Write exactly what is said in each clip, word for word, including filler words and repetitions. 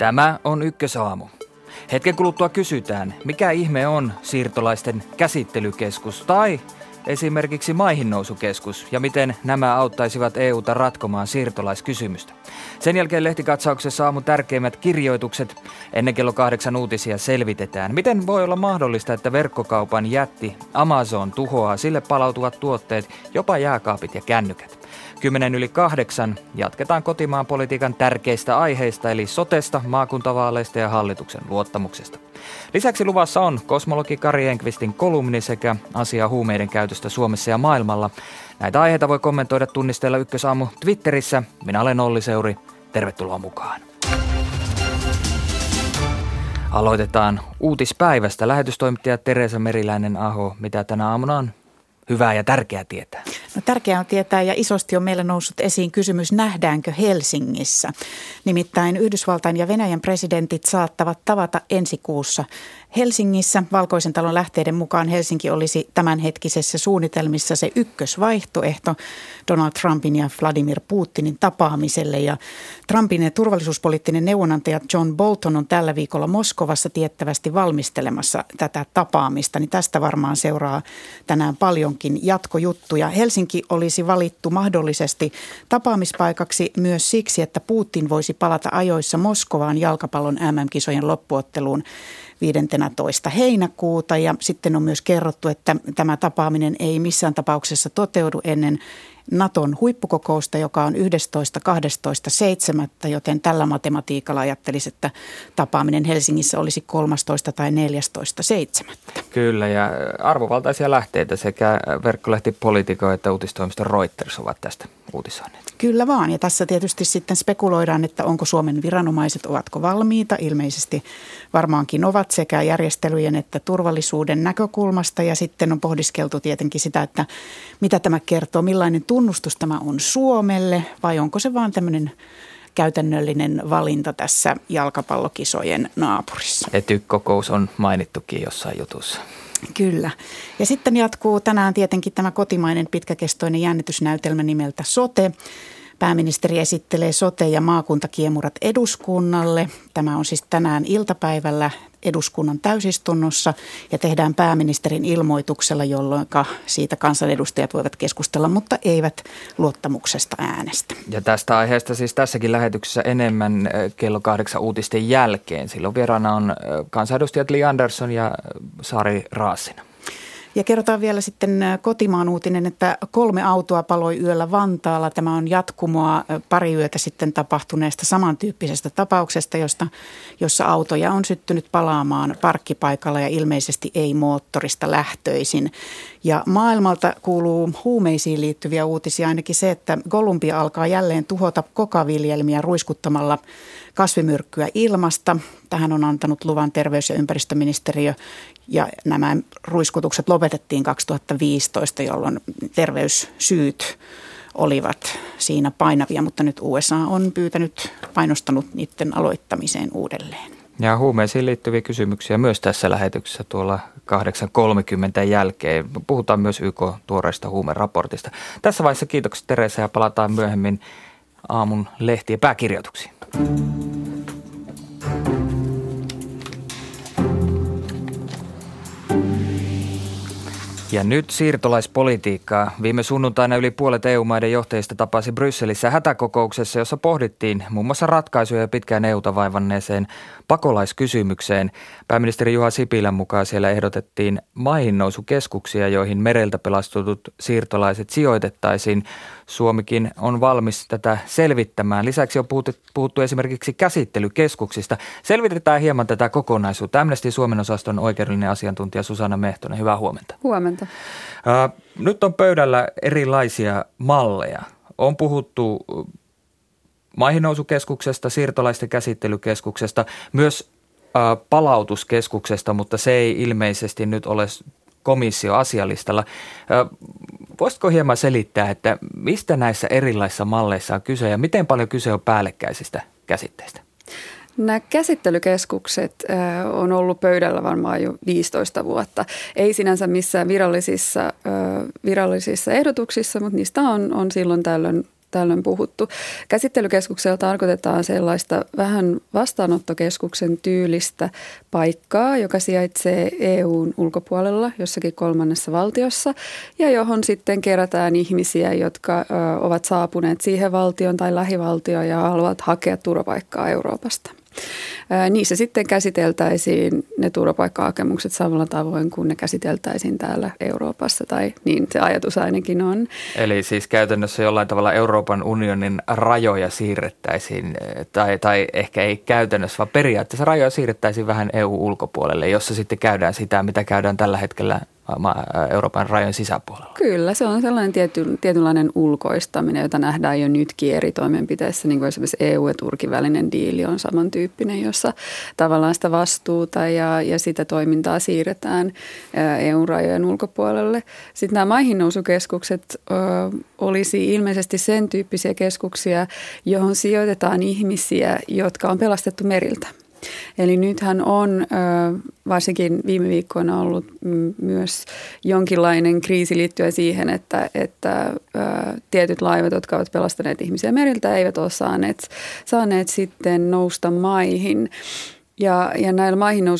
Tämä on Ykkösaamu. Hetken kuluttua kysytään, mikä ihme on siirtolaisten käsittelykeskus tai esimerkiksi maihinnousukeskus ja miten nämä auttaisivat E U:ta ratkomaan siirtolaiskysymystä. Sen jälkeen lehtikatsauksessa aamun tärkeimmät kirjoitukset. Ennen kello kahdeksan uutisia selvitetään. Miten voi olla mahdollista, että verkkokaupan jätti Amazon tuhoaa sille palautuvat tuotteet, jopa jääkaapit ja kännykät? Kymmenen yli kahdeksan jatketaan kotimaan politiikan tärkeistä aiheista eli sotesta, maakuntavaaleista ja hallituksen luottamuksesta. Lisäksi luvassa on kosmologi Kari Enqvistin kolumni sekä asia huumeiden käytöstä Suomessa ja maailmalla. Näitä aiheita voi kommentoida tunnisteella Ykkösaamu Twitterissä. Minä olen Olli Seuri. Tervetuloa mukaan. Aloitetaan uutispäivästä. Lähetystoimittaja Teresa Meriläinen-Aho, mitä tänä aamuna on hyvää ja tärkeää tietää? No, tärkeää on tietää ja isosti on meillä noussut esiin kysymys, nähdäänkö Helsingissä. Nimittäin Yhdysvaltain ja Venäjän presidentit saattavat tavata ensi kuussa Helsingissä. Valkoisen talon lähteiden mukaan Helsinki olisi tämänhetkisessä suunnitelmissa se ykkösvaihtoehto Donald Trumpin ja Vladimir Putinin tapaamiselle. Ja Trumpin turvallisuuspoliittinen neuvonantaja John Bolton on tällä viikolla Moskovassa tiettävästi valmistelemassa tätä tapaamista. Niin tästä varmaan seuraa tänään paljonkin jatkojuttuja. Helsinki olisi valittu mahdollisesti tapaamispaikaksi myös siksi, että Putin voisi palata ajoissa Moskovaan jalkapallon M M-kisojen loppuotteluun viidestoista heinäkuuta ja sitten on myös kerrottu, että tämä tapaaminen ei missään tapauksessa toteudu ennen Naton huippukokousta, joka on yhdestoista kahdestoista seitsemättä, joten tällä matematiikalla ajattelisi, että tapaaminen Helsingissä olisi kolmastoista tai neljästoista seitsemättä. Kyllä, ja arvovaltaisia lähteitä sekä verkkolehti Politico että uutistoimisto Reuters ovat tästä uutisoineet. Kyllä vaan, ja tässä tietysti sitten spekuloidaan, että onko Suomen viranomaiset, ovatko valmiita. Ilmeisesti varmaankin ovat sekä järjestelyjen että turvallisuuden näkökulmasta, ja sitten on pohdiskeltu tietenkin sitä, että mitä tämä kertoo, millainen tunnustus tämä on Suomelle, vai onko se vaan tämmöinen käytännöllinen valinta tässä jalkapallokisojen naapurissa. Etyk-kokous on mainittukin jossain jutussa. Kyllä. Ja sitten jatkuu tänään tietenkin tämä kotimainen pitkäkestoinen jännitysnäytelmä nimeltä Sote. Pääministeri esittelee sote- ja maakuntakiemurat eduskunnalle. Tämä on siis tänään iltapäivällä eduskunnan täysistunnossa ja tehdään pääministerin ilmoituksella, jolloin siitä kansanedustajat voivat keskustella, mutta eivät luottamuksesta äänestä. Ja tästä aiheesta siis tässäkin lähetyksessä enemmän kello kahdeksan uutisten jälkeen. Silloin vieraana on kansanedustajat Li Andersson ja Sari Raassina. Ja kerrotaan vielä sitten kotimaan uutinen, että kolme autoa paloi yöllä Vantaalla. Tämä on jatkumoa pari yötä sitten tapahtuneesta samantyyppisestä tapauksesta, josta, jossa autoja on syttynyt palaamaan parkkipaikalla ja ilmeisesti ei moottorista lähtöisin. Ja maailmalta kuuluu huumeisiin liittyviä uutisia, ainakin se, että Kolumbia alkaa jälleen tuhota kokaviljelmiä ruiskuttamalla kasvimyrkkyä ilmasta. Tähän on antanut luvan terveys- ja ympäristöministeriö ja nämä ruiskutukset lopetettiin kaksituhattaviisitoista, jolloin terveyssyyt olivat siinä painavia, mutta nyt U S A on pyytänyt, painostanut niiden aloittamiseen uudelleen. Ja huumeisiin liittyviä kysymyksiä myös tässä lähetyksessä tuolla kahdeksan kolmekymmentä jälkeen. Puhutaan myös Y K tuoreesta huumeraportista. Tässä vaiheessa kiitokset Teresa ja palataan myöhemmin aamun lehtien pääkirjoituksiin. Ja nyt siirtolaispolitiikkaa. Viime sunnuntaina yli puolet E U-maiden johtajista tapasi Brysselissä hätäkokouksessa, jossa pohdittiin muun muassa ratkaisuja pitkään E U:ta vaivanneeseen pakolaiskysymykseen. Pääministeri Juha Sipilän mukaan siellä ehdotettiin maihinnousukeskuksia, joihin mereltä pelastutut siirtolaiset sijoitettaisiin. Suomikin on valmis tätä selvittämään. Lisäksi on puhuttu, puhuttu esimerkiksi käsittelykeskuksista. Selvitetään hieman tätä kokonaisuutta. Amnesty Suomen osaston oikeudellinen asiantuntija Susanna Mehtonen, hyvää huomenta. Huomenta. Uh, nyt on pöydällä erilaisia malleja. On puhuttu maihinnousukeskuksesta, siirtolaisten käsittelykeskuksesta, myös uh, palautuskeskuksesta, mutta se ei ilmeisesti nyt ole komissio asialistalla. Uh, voisitko hieman selittää, että mistä näissä erilaisissa malleissa on kyse ja miten paljon kyse on päällekkäisistä käsitteistä? Nämä käsittelykeskukset on ollut pöydällä varmaan jo viisitoista vuotta. Ei sinänsä missään virallisissa, virallisissa ehdotuksissa, mutta niistä on, on silloin tällöin tällöin puhuttu. Käsittelykeskuksella tarkoitetaan sellaista vähän vastaanottokeskuksen tyylistä paikkaa, joka sijaitsee E U:n ulkopuolella jossakin kolmannessa valtiossa ja johon sitten kerätään ihmisiä, jotka ö, ovat saapuneet siihen valtioon tai lähivaltioon ja haluavat hakea turvapaikkaa Euroopasta. Niissä sitten käsiteltäisiin ne turvapaikkahakemukset samalla tavoin kuin ne käsiteltäisiin täällä Euroopassa, tai niin se ajatus ainakin on. Eli siis käytännössä jollain tavalla Euroopan unionin rajoja siirrettäisiin, tai, tai ehkä ei käytännössä, vaan periaatteessa rajoja siirrettäisiin vähän E U-ulkopuolelle, jossa sitten käydään sitä, mitä käydään tällä hetkellä Euroopan rajojen sisäpuolella. Kyllä, se on sellainen tiety, tietynlainen ulkoistaminen, jota nähdään jo nytkin eri toimenpiteissä, niin kuin esimerkiksi E U ja Turkin välinen diili on samantyyppinen, jossa tavallaan sitä vastuuta ja, ja sitä toimintaa siirretään E U-rajojen ulkopuolelle. Sitten nämä maihinnousukeskukset ö, olisi ilmeisesti sen tyyppisiä keskuksia, johon sijoitetaan ihmisiä, jotka on pelastettu meriltä. Eli nythän on varsinkin viime viikkoina ollut myös jonkinlainen kriisi liittyen siihen, että, että tietyt laivat, jotka ovat pelastaneet ihmisiä meriltä, eivät ole saaneet, saaneet sitten nousta maihin. Ja, ja näillä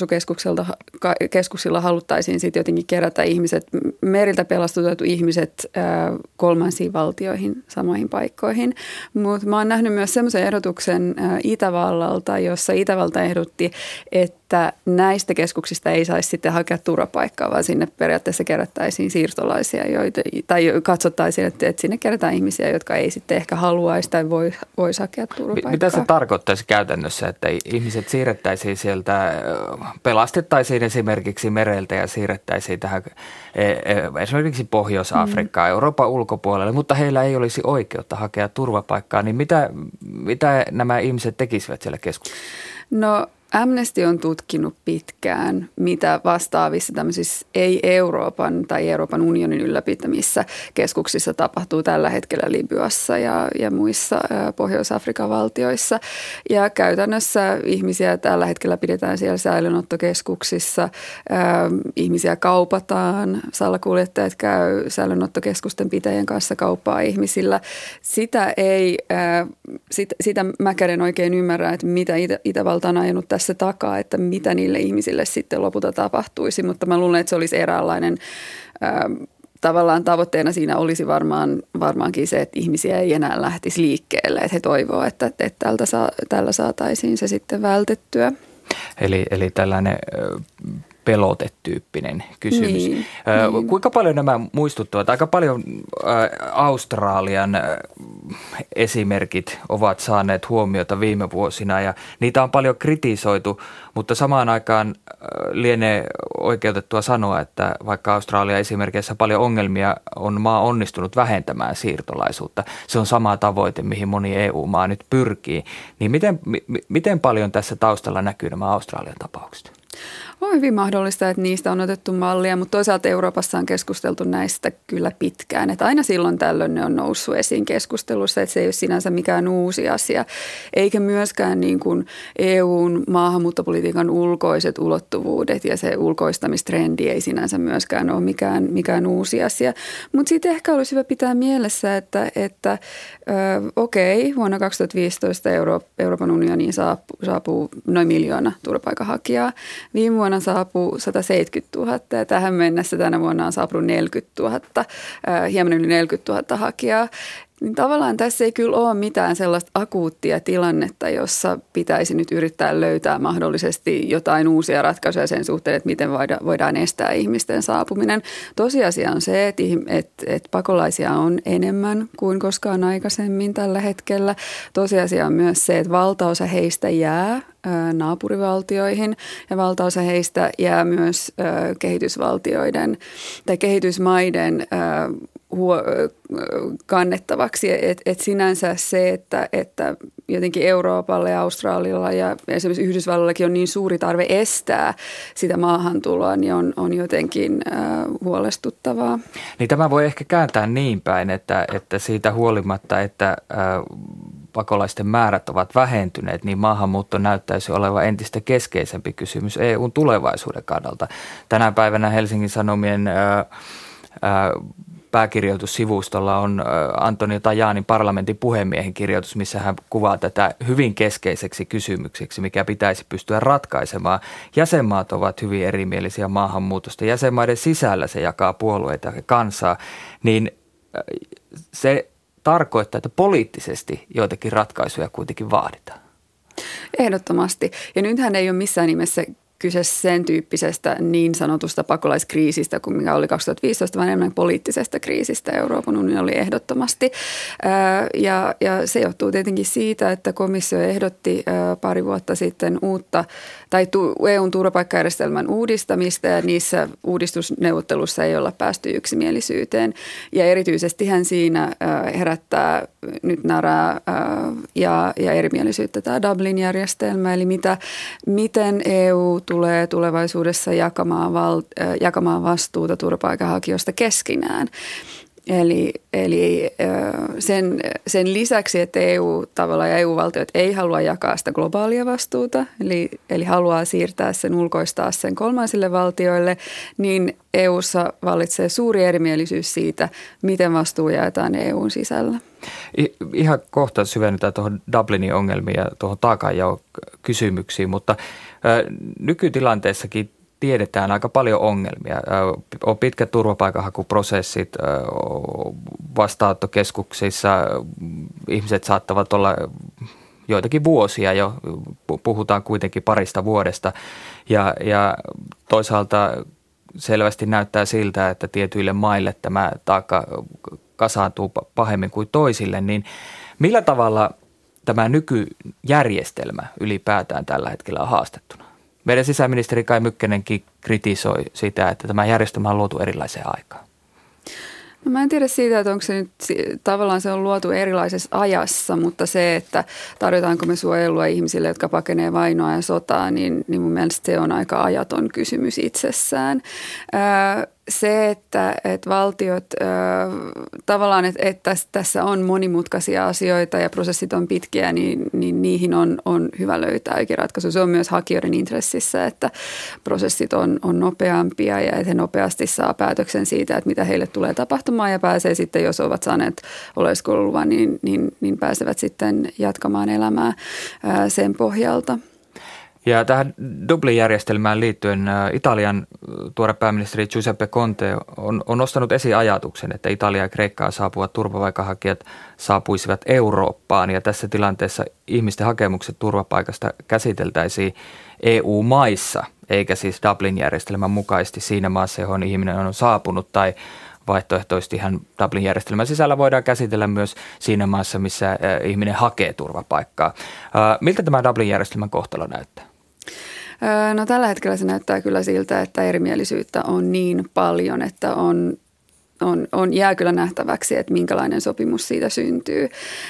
maihinnousukeskuksilla haluttaisiin sitten jotenkin kerätä ihmiset, meriltä pelastutetut ihmiset ää, kolmansiin valtioihin, samoihin paikkoihin. Mutta mä oon nähnyt myös semmoisen ehdotuksen ää, Itävallalta, jossa Itävalta ehdotti, että näistä keskuksista ei saisi sitten hakea turvapaikkaa, vaan sinne periaatteessa kerättäisiin siirtolaisia, joita, tai katsottaisiin, että, että sinne kerätään ihmisiä, jotka ei sitten ehkä haluaisi tai voi, voisi hakea turvapaikkaa. Mitä se tarkoittaisi käytännössä, että ihmiset siirrettäisiin sieltä, pelastettaisiin esimerkiksi mereltä ja siirrettäisiin tähän esimerkiksi Pohjois-Afrikkaan, mm. Euroopan ulkopuolelle, mutta heillä ei olisi oikeutta hakea turvapaikkaa, niin mitä, mitä nämä ihmiset tekisivät siellä keskuksessa? No Amnesty on tutkinut pitkään, mitä vastaavissa tämmöisissä ei-Euroopan tai Euroopan unionin ylläpitämissä keskuksissa tapahtuu tällä hetkellä Libyassa ja, ja muissa ä, Pohjois-Afrikan valtioissa. Ja käytännössä ihmisiä tällä hetkellä pidetään siellä säilöönottokeskuksissa, ä, ihmisiä kaupataan, salakuljettajat käy säilöönottokeskusten pitäjien kanssa kauppaa ihmisillä. Sitä ei, ä, sit, sitä mäkään en oikein ymmärrä, että mitä Itä, Itävalta on ajanut tässä se takaa, että mitä niille ihmisille sitten lopulta tapahtuisi, mutta mä luulen, että se olisi eräänlainen ää, tavallaan tavoitteena siinä olisi varmaan, varmaankin se, että ihmisiä ei enää lähtisi liikkeelle, että he toivoo, että, että tältä saa, tällä saataisiin se sitten vältettyä. Eli, eli tällainen pelotetyyppinen kysymys. Niin, äh, niin. Kuinka paljon nämä muistuttavat? Aika paljon äh, Australian äh, esimerkit ovat saaneet huomiota viime vuosina ja niitä on paljon kritisoitu, mutta samaan aikaan äh, lienee oikeutettua sanoa, että vaikka Australia esimerkeissä paljon ongelmia on maa onnistunut vähentämään siirtolaisuutta, se on sama tavoite, mihin moni E U-maa nyt pyrkii. Niin miten, m- miten paljon tässä taustalla näkyy nämä Australian tapaukset? On hyvin mahdollista, että niistä on otettu mallia, mutta toisaalta Euroopassa on keskusteltu näistä kyllä pitkään. Että aina silloin tällöin ne on noussut esiin keskustelussa, että se ei ole sinänsä mikään uusi asia. Eikä myöskään niin kuin E U:n maahanmuuttopolitiikan ulkoiset ulottuvuudet ja se ulkoistamistrendi ei sinänsä myöskään ole mikään, mikään uusi asia. Mutta sitten ehkä olisi hyvä pitää mielessä, että, että ö, okei, vuonna kaksituhattaviisitoista Euro, Euroopan unioniin saapuu, saapuu noin miljoona turvapaikanhakijaa. Viime vuonna saapuu sata seitsemänkymmentätuhatta ja tähän mennessä tänä vuonna on saapunut neljäkymmentätuhatta, hieman yli neljäkymmentätuhatta hakijaa. Niin tavallaan tässä ei kyllä ole mitään sellaista akuuttia tilannetta, jossa pitäisi nyt yrittää löytää mahdollisesti jotain uusia ratkaisuja sen suhteen, että miten voidaan estää ihmisten saapuminen. Tosiasia on se, että, että, että pakolaisia on enemmän kuin koskaan aikaisemmin tällä hetkellä. Tosiasia on myös se, että valtaosa heistä jää naapurivaltioihin ja valtaosa heistä jää myös kehitysvaltioiden tai kehitysmaiden kannettavaksi, että et sinänsä se, että, että jotenkin Euroopalla ja Australialla ja esimerkiksi Yhdysvalloillakin on niin suuri tarve estää sitä maahantuloa, niin on, on jotenkin äh, huolestuttavaa. Niin tämä voi ehkä kääntää niin päin, että, että siitä huolimatta, että äh, pakolaisten määrät ovat vähentyneet, niin maahanmuutto näyttäisi olevan entistä keskeisempi kysymys E U:n tulevaisuuden kannalta. Tänä päivänä Helsingin Sanomien äh, äh, pääkirjoitussivustolla on Antonio Tajanin parlamentin puhemiehen kirjoitus, missä hän kuvaa tätä hyvin keskeiseksi kysymykseksi, mikä pitäisi pystyä ratkaisemaan. Jäsenmaat ovat hyvin erimielisiä maahanmuutosta. Jäsenmaiden sisällä se jakaa puolueita ja kansaa, niin se tarkoittaa, että poliittisesti joitakin ratkaisuja kuitenkin vaaditaan. Ehdottomasti. Ja nythän ei ole missään nimessä kyse sen tyyppisestä niin sanotusta pakolaiskriisistä kuin mikä oli kaksituhattaviisitoista, vaan enemmän poliittisesta kriisistä Euroopan unioni oli ehdottomasti. Ja, ja se johtuu tietenkin siitä, että komissio ehdotti pari vuotta sitten uutta tai E U:n turvapaikkajärjestelmän uudistamista ja niissä uudistusneuvotteluissa ei olla päästy yksimielisyyteen. Ja erityisesti hän siinä herättää nyt närää ja, ja erimielisyyttä tämä Dublin-järjestelmä, eli mitä, miten E U tulee tulevaisuudessa jakamaan, val, jakamaan vastuuta turvapaikanhakijoista keskenään. Eli, eli sen, sen lisäksi, että E U tavallaan ja E U-valtiot ei halua jakaa sitä globaalia vastuuta, eli, eli haluaa siirtää sen, ulkoistaa sen kolmansille valtioille, niin E U:ssa vallitsee suuri erimielisyys siitä, miten vastuu jaetaan E U:n sisällä. Ihan kohta syvennytään tuohon Dublinin ongelmiin ja tuohon taakanjaon kysymyksiin, mutta nykytilanteessakin tiedetään aika paljon ongelmia. On pitkät turvapaikanhakuprosessit, vastaanottokeskuksissa ihmiset saattavat olla joitakin vuosia jo, puhutaan kuitenkin parista vuodesta ja, ja toisaalta selvästi näyttää siltä, että tietyille maille tämä taakka kasaantuu pahemmin kuin toisille, niin millä tavalla tämä nykyjärjestelmä ylipäätään tällä hetkellä on haastettuna? Meidän sisäministeri Kai Mykkänenkin kritisoi sitä, että tämä järjestelmä on luotu erilaiseen aikaan. No mä en tiedä siitä, että onko se nyt tavallaan se on luotu erilaisessa ajassa, mutta se, että tarjotaanko me suojelua ihmisille, jotka pakenee vainoa ja sotaa, niin, niin mun mielestä se on aika ajaton kysymys itsessään. Öö, Se, että, että valtiot äh, tavallaan, että, että tässä on monimutkaisia asioita ja prosessit on pitkiä, niin, niin niihin on, on hyvä löytää oikein ratkaisu. Se on myös hakijoiden intressissä, että prosessit on, on nopeampia ja että he nopeasti saa päätöksen siitä, että mitä heille tulee tapahtumaan ja pääsee sitten, jos ovat saaneet oleskeluluvan, niin, niin, niin pääsevät sitten jatkamaan elämää äh, sen pohjalta. Ja tähän Dublin-järjestelmään liittyen Italian tuore pääministeri Giuseppe Conte on, on nostanut esiin ajatuksen, että Italia ja Kreikkaan saapuvat turvapaikanhakijat saapuisivat Eurooppaan. Ja tässä tilanteessa ihmisten hakemukset turvapaikasta käsiteltäisiin E U-maissa, eikä siis Dublin-järjestelmän mukaisesti siinä maassa, johon ihminen on saapunut tai vaihtoehtoisesti ihan Dublin-järjestelmän sisällä voidaan käsitellä myös siinä maassa, missä ihminen hakee turvapaikkaa. Miltä tämä Dublin-järjestelmän kohtalo näyttää? No tällä hetkellä se näyttää kyllä siltä, että erimielisyyttä on niin paljon, että on, on, on jää kyllä nähtäväksi, että minkälainen sopimus siitä syntyy.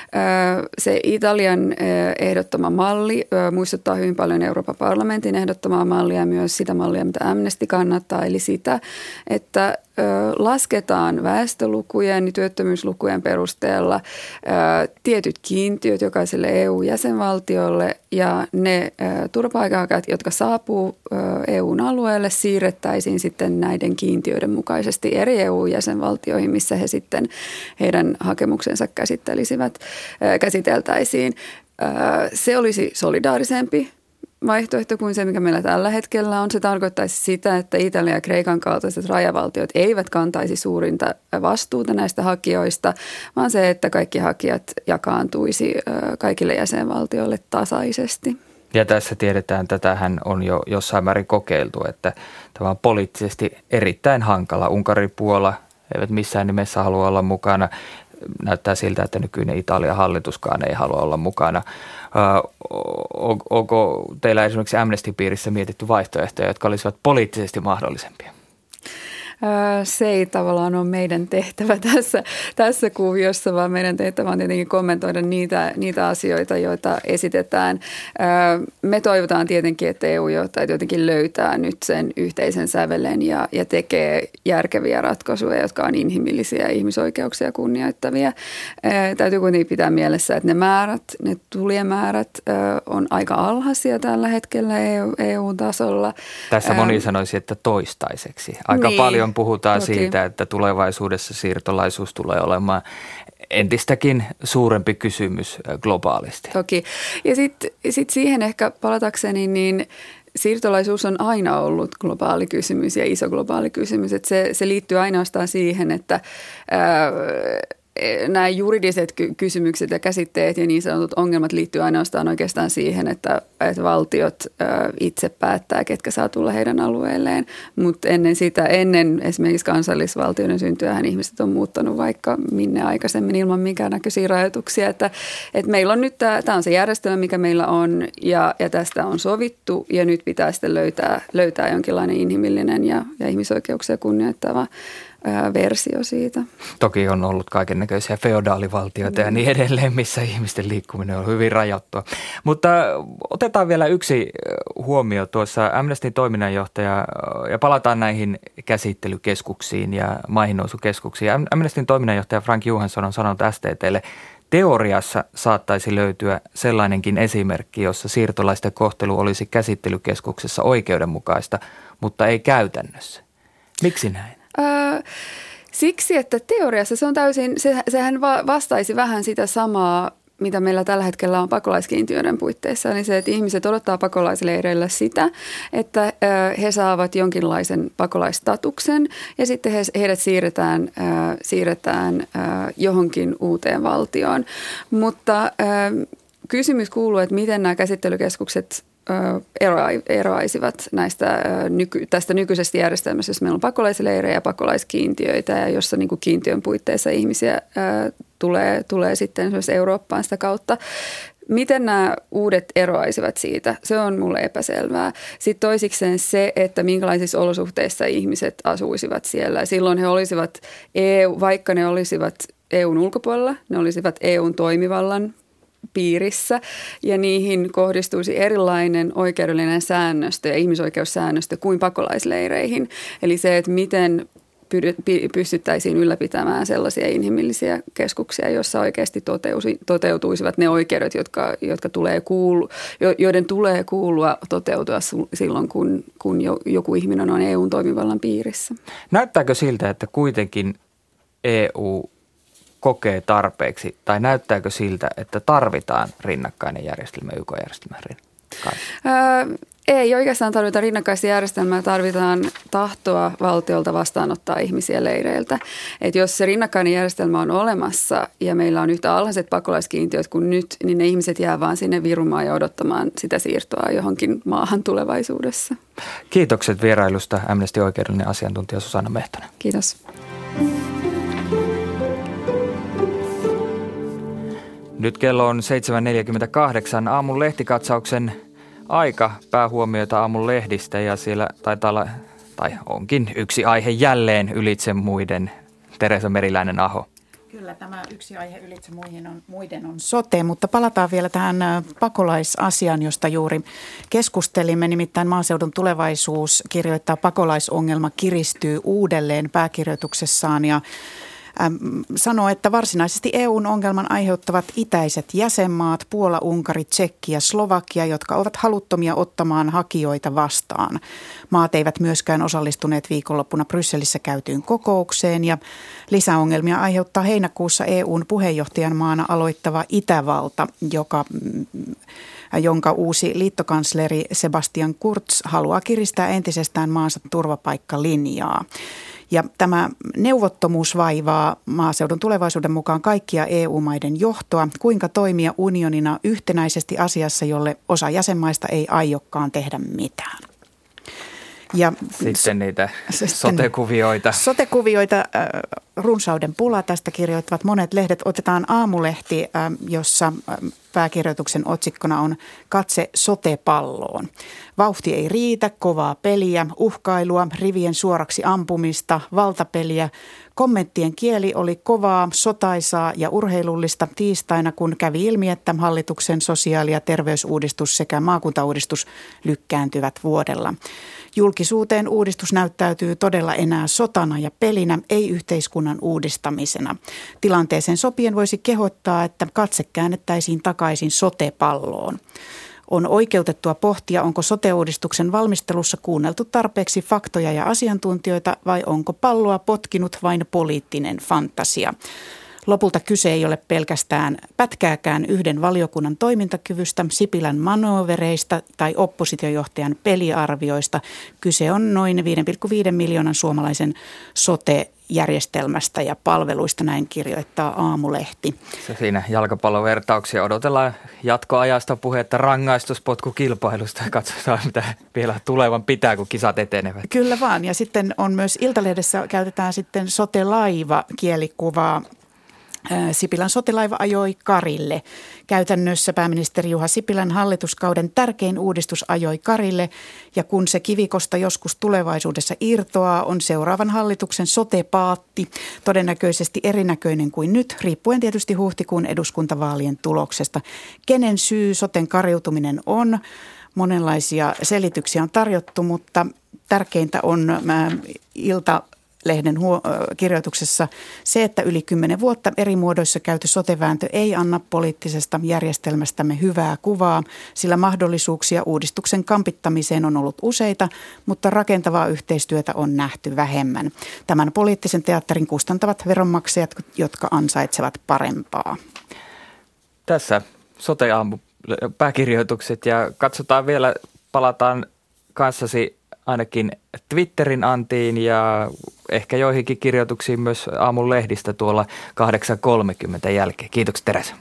Se Italian ehdottama malli muistuttaa hyvin paljon Euroopan parlamentin ehdottamaa mallia ja myös sitä mallia, mitä Amnesty kannattaa, eli sitä, että lasketaan väestölukujen ja työttömyyslukujen perusteella tietyt kiintiöt jokaiselle E U-jäsenvaltiolle ja ne turvapaikanhakijat, jotka saapuu E U:n alueelle, siirrettäisiin sitten näiden kiintiöiden mukaisesti eri E U-jäsenvaltioihin, missä he sitten heidän hakemuksensa käsittelisivät, käsiteltäisiin. Se olisi solidaarisempi vaihtoehto kuin se, mikä meillä tällä hetkellä on. Se tarkoittaisi sitä, että Italia ja Kreikan kaltaiset rajavaltiot eivät kantaisi suurinta vastuuta näistä hakijoista, vaan se, että kaikki hakijat jakaantuisi kaikille jäsenvaltioille tasaisesti. Ja tässä tiedetään, että tätähän on jo jossain määrin kokeiltu, että tämä on poliittisesti erittäin hankala. Unkari, Puola eivät missään nimessä halua olla mukana. Näyttää siltä, että nykyinen Italian hallituskaan ei halua olla mukana. Onko teillä esimerkiksi Amnesty-piirissä mietitty vaihtoehtoja, jotka olisivat poliittisesti mahdollisempia? Se ei tavallaan ole meidän tehtävä tässä, tässä kuviossa, vaan meidän tehtävä on tietenkin kommentoida niitä, niitä asioita, joita esitetään. Me toivotaan tietenkin, että E U-johtajat jotenkin löytää nyt sen yhteisen sävelen ja, ja tekee järkeviä ratkaisuja, jotka on inhimillisiä ja ihmisoikeuksia kunnioittavia. Täytyy kuitenkin pitää mielessä, että ne määrät, ne tulijamäärät on aika alhaisia tällä hetkellä E U-tasolla. Tässä moni sanoisi, että toistaiseksi. Aika niin paljon paljon puhutaan Toki. siitä, että tulevaisuudessa siirtolaisuus tulee olemaan entistäkin suurempi kysymys globaalisti. Toki. Ja sitten sit siihen ehkä palatakseni, niin siirtolaisuus on aina ollut globaali kysymys ja iso globaali kysymys. Että se, se liittyy ainoastaan siihen, että ää, nämä juridiset kysymykset ja käsitteet ja niin sanotut ongelmat liittyy ainoastaan oikeastaan siihen, että, että valtiot itse päättää, ketkä saa tulla heidän alueelleen. Mutta ennen sitä, ennen esimerkiksi kansallisvaltioiden syntyähän ihmiset on muuttanut vaikka minne aikaisemmin ilman minkään näköisiä rajoituksia. Että, että meillä on nyt, tämä on se järjestelmä, mikä meillä on ja, ja tästä on sovittu ja nyt pitää sitten löytää, löytää jonkinlainen inhimillinen ja, ja ihmisoikeuksia kunnioittava versio siitä. Toki on ollut kaikennäköisiä feodaalivaltioita mm. ja niin edelleen, missä ihmisten liikkuminen on hyvin rajoittua. Mutta otetaan vielä yksi huomio tuossa Amnestyn toiminnanjohtaja, ja palataan näihin käsittelykeskuksiin ja maihinnousukeskuksiin. Amnestyn toiminnanjohtaja Frank Johansson on sanonut S T T:lle, teoriassa saattaisi löytyä sellainenkin esimerkki, jossa siirtolaisten kohtelu olisi käsittelykeskuksessa oikeudenmukaista, mutta ei käytännössä. Miksi näin? Öö, siksi, että teoriassa se on täysin, se, sehän vastaisi vähän sitä samaa, mitä meillä tällä hetkellä on pakolaiskiintiöiden puitteissa. Eli se, että ihmiset odottaa pakolaisleireillä sitä, että ö, he saavat jonkinlaisen pakolaistatuksen ja sitten he, heidät siirretään, ö, siirretään ö, johonkin uuteen valtioon. Mutta ö, kysymys kuuluu, että miten nämä käsittelykeskukset eroaisivat näistä, tästä nykyisestä järjestelmästä, jos meillä on pakolaisleirejä ja pakolaiskiintiöitä ja jossa niin kuin kiintiön puitteissa ihmisiä ää, tulee, tulee sitten esimerkiksi Eurooppaan sitä kautta. Miten nämä uudet eroaisivat siitä? Se on mulle epäselvää. Sitten toisikseen se, että minkälaisissa olosuhteissa ihmiset asuisivat siellä. Silloin he olisivat, E U, vaikka ne olisivat E U:n ulkopuolella, ne olisivat E U:n toimivallan piirissä ja niihin kohdistuisi erilainen oikeudellinen säännöstö ja ihmisoikeussäännöstö kuin pakolaisleireihin. Eli se, että miten pystyttäisiin ylläpitämään sellaisia inhimillisiä keskuksia, joissa oikeasti toteutuisivat ne oikeudet, jotka, jotka tulee kuulu, joiden tulee kuulua toteutua silloin, kun, kun joku ihminen on E U:n toimivallan piirissä. Näyttääkö siltä, että kuitenkin E U kokee tarpeeksi, tai näyttääkö siltä, että tarvitaan rinnakkainen järjestelmä Y K-järjestelmän rinnakkain? Öö, ei oikeastaan tarvita rinnakkaista järjestelmää, tarvitaan tahtoa valtiolta vastaanottaa ihmisiä leireiltä. Et jos se rinnakkainen järjestelmä on olemassa ja meillä on yhtä alhaiset pakolaiskiintiöt kuin nyt, niin ne ihmiset jää vaan sinne virumaan ja odottamaan sitä siirtoa johonkin maahan tulevaisuudessa. Kiitokset vierailusta Amnesty oikeudellinen asiantuntija Susanna Mehtonen. Kiitos. Nyt kello on seitsemän neljäkymmentäkahdeksan, aamun lehtikatsauksen aika, päähuomioita aamun lehdistä ja siellä taitaa olla, tai onkin yksi aihe jälleen ylitse muiden. Teresa Meriläinen-Aho. Kyllä tämä yksi aihe ylitse muihin on, muiden on sote, mutta palataan vielä tähän pakolaisasiaan, josta juuri keskustelimme. Nimittäin Maaseudun Tulevaisuus kirjoittaa pakolaisongelma kiristyy uudelleen pääkirjoituksessaan ja sanoo, että varsinaisesti E U:n ongelman aiheuttavat itäiset jäsenmaat, Puola, Unkari, Tšekki ja Slovakia, jotka ovat haluttomia ottamaan hakijoita vastaan. Maat eivät myöskään osallistuneet viikonloppuna Brysselissä käytyyn kokoukseen ja lisäongelmia aiheuttaa heinäkuussa E U:n puheenjohtajan maana aloittava Itävalta, joka, jonka uusi liittokansleri Sebastian Kurz haluaa kiristää entisestään maansa turvapaikkalinjaa. Ja tämä neuvottomuus vaivaa Maaseudun Tulevaisuuden mukaan kaikkia E U-maiden johtoa, kuinka toimia unionina yhtenäisesti asiassa, jolle osa jäsenmaista ei aiokkaan tehdä mitään. Ja sitten niitä sotekuvioita. Sotekuvioita, äh, runsauden pula, tästä kirjoittavat monet lehdet. Otetaan Aamulehti, äh, jossa äh, pääkirjoituksen otsikkona on Katse sotepalloon. Vauhti ei riitä, kovaa peliä, uhkailua, rivien suoraksi ampumista, valtapeliä. Kommenttien kieli oli kovaa, sotaisaa ja urheilullista tiistaina, kun kävi ilmi, että hallituksen sosiaali- ja terveysuudistus sekä maakuntauudistus lykkääntyvät vuodella. Julkisuuteen uudistus näyttäytyy todella enää sotana ja pelinä, ei yhteiskunnan uudistamisena. Tilanteeseen sopien voisi kehottaa, että katse käännettäisiin takaisin sotepalloon. On oikeutettua pohtia, onko sote-uudistuksen valmistelussa kuunneltu tarpeeksi faktoja ja asiantuntijoita vai onko palloa potkinut vain poliittinen fantasia. Lopulta kyse ei ole pelkästään pätkääkään yhden valiokunnan toimintakyvystä, Sipilän manöövereistä tai oppositiojohtajan peliarvioista. Kyse on noin viisi pilkku viisi miljoonan suomalaisen sote-järjestelmästä ja palveluista, näin kirjoittaa Aamulehti. Se siinä jalkapallovertauksia odotellaan jatkoajasta puhetta rangaistuspotkukilpailusta ja katsotaan mitä vielä tulevan pitää, kun kisat etenevät. Kyllä vaan, ja sitten on myös Iltalehdessä käytetään sitten sote-laiva kielikuvaa. Sipilän sote-laiva ajoi karille. Käytännössä pääministeri Juha Sipilän hallituskauden tärkein uudistus ajoi karille, ja kun se kivikosta joskus tulevaisuudessa irtoaa, on seuraavan hallituksen sote-paatti todennäköisesti erinäköinen kuin nyt, riippuen tietysti huhtikuun eduskuntavaalien tuloksesta. Kenen syy soten kariutuminen on? Monenlaisia selityksiä on tarjottu, mutta tärkeintä on äh, ilta lehden huo- kirjoituksessa se, että yli kymmenen vuotta eri muodoissa käyty sotevääntö ei anna poliittisesta järjestelmästämme hyvää kuvaa, sillä mahdollisuuksia uudistuksen kampittamiseen on ollut useita, mutta rakentavaa yhteistyötä on nähty vähemmän. Tämän poliittisen teatterin kustantavat veronmaksajat, jotka ansaitsevat parempaa. Tässä sote-aamu pääkirjoitukset ja katsotaan vielä, palataan kanssasi ainakin Twitterin antiin ja ehkä joihinkin kirjoituksiin myös aamun lehdistä tuolla kahdeksan kolmekymmentä jälkeen. Kiitoksia Teresa.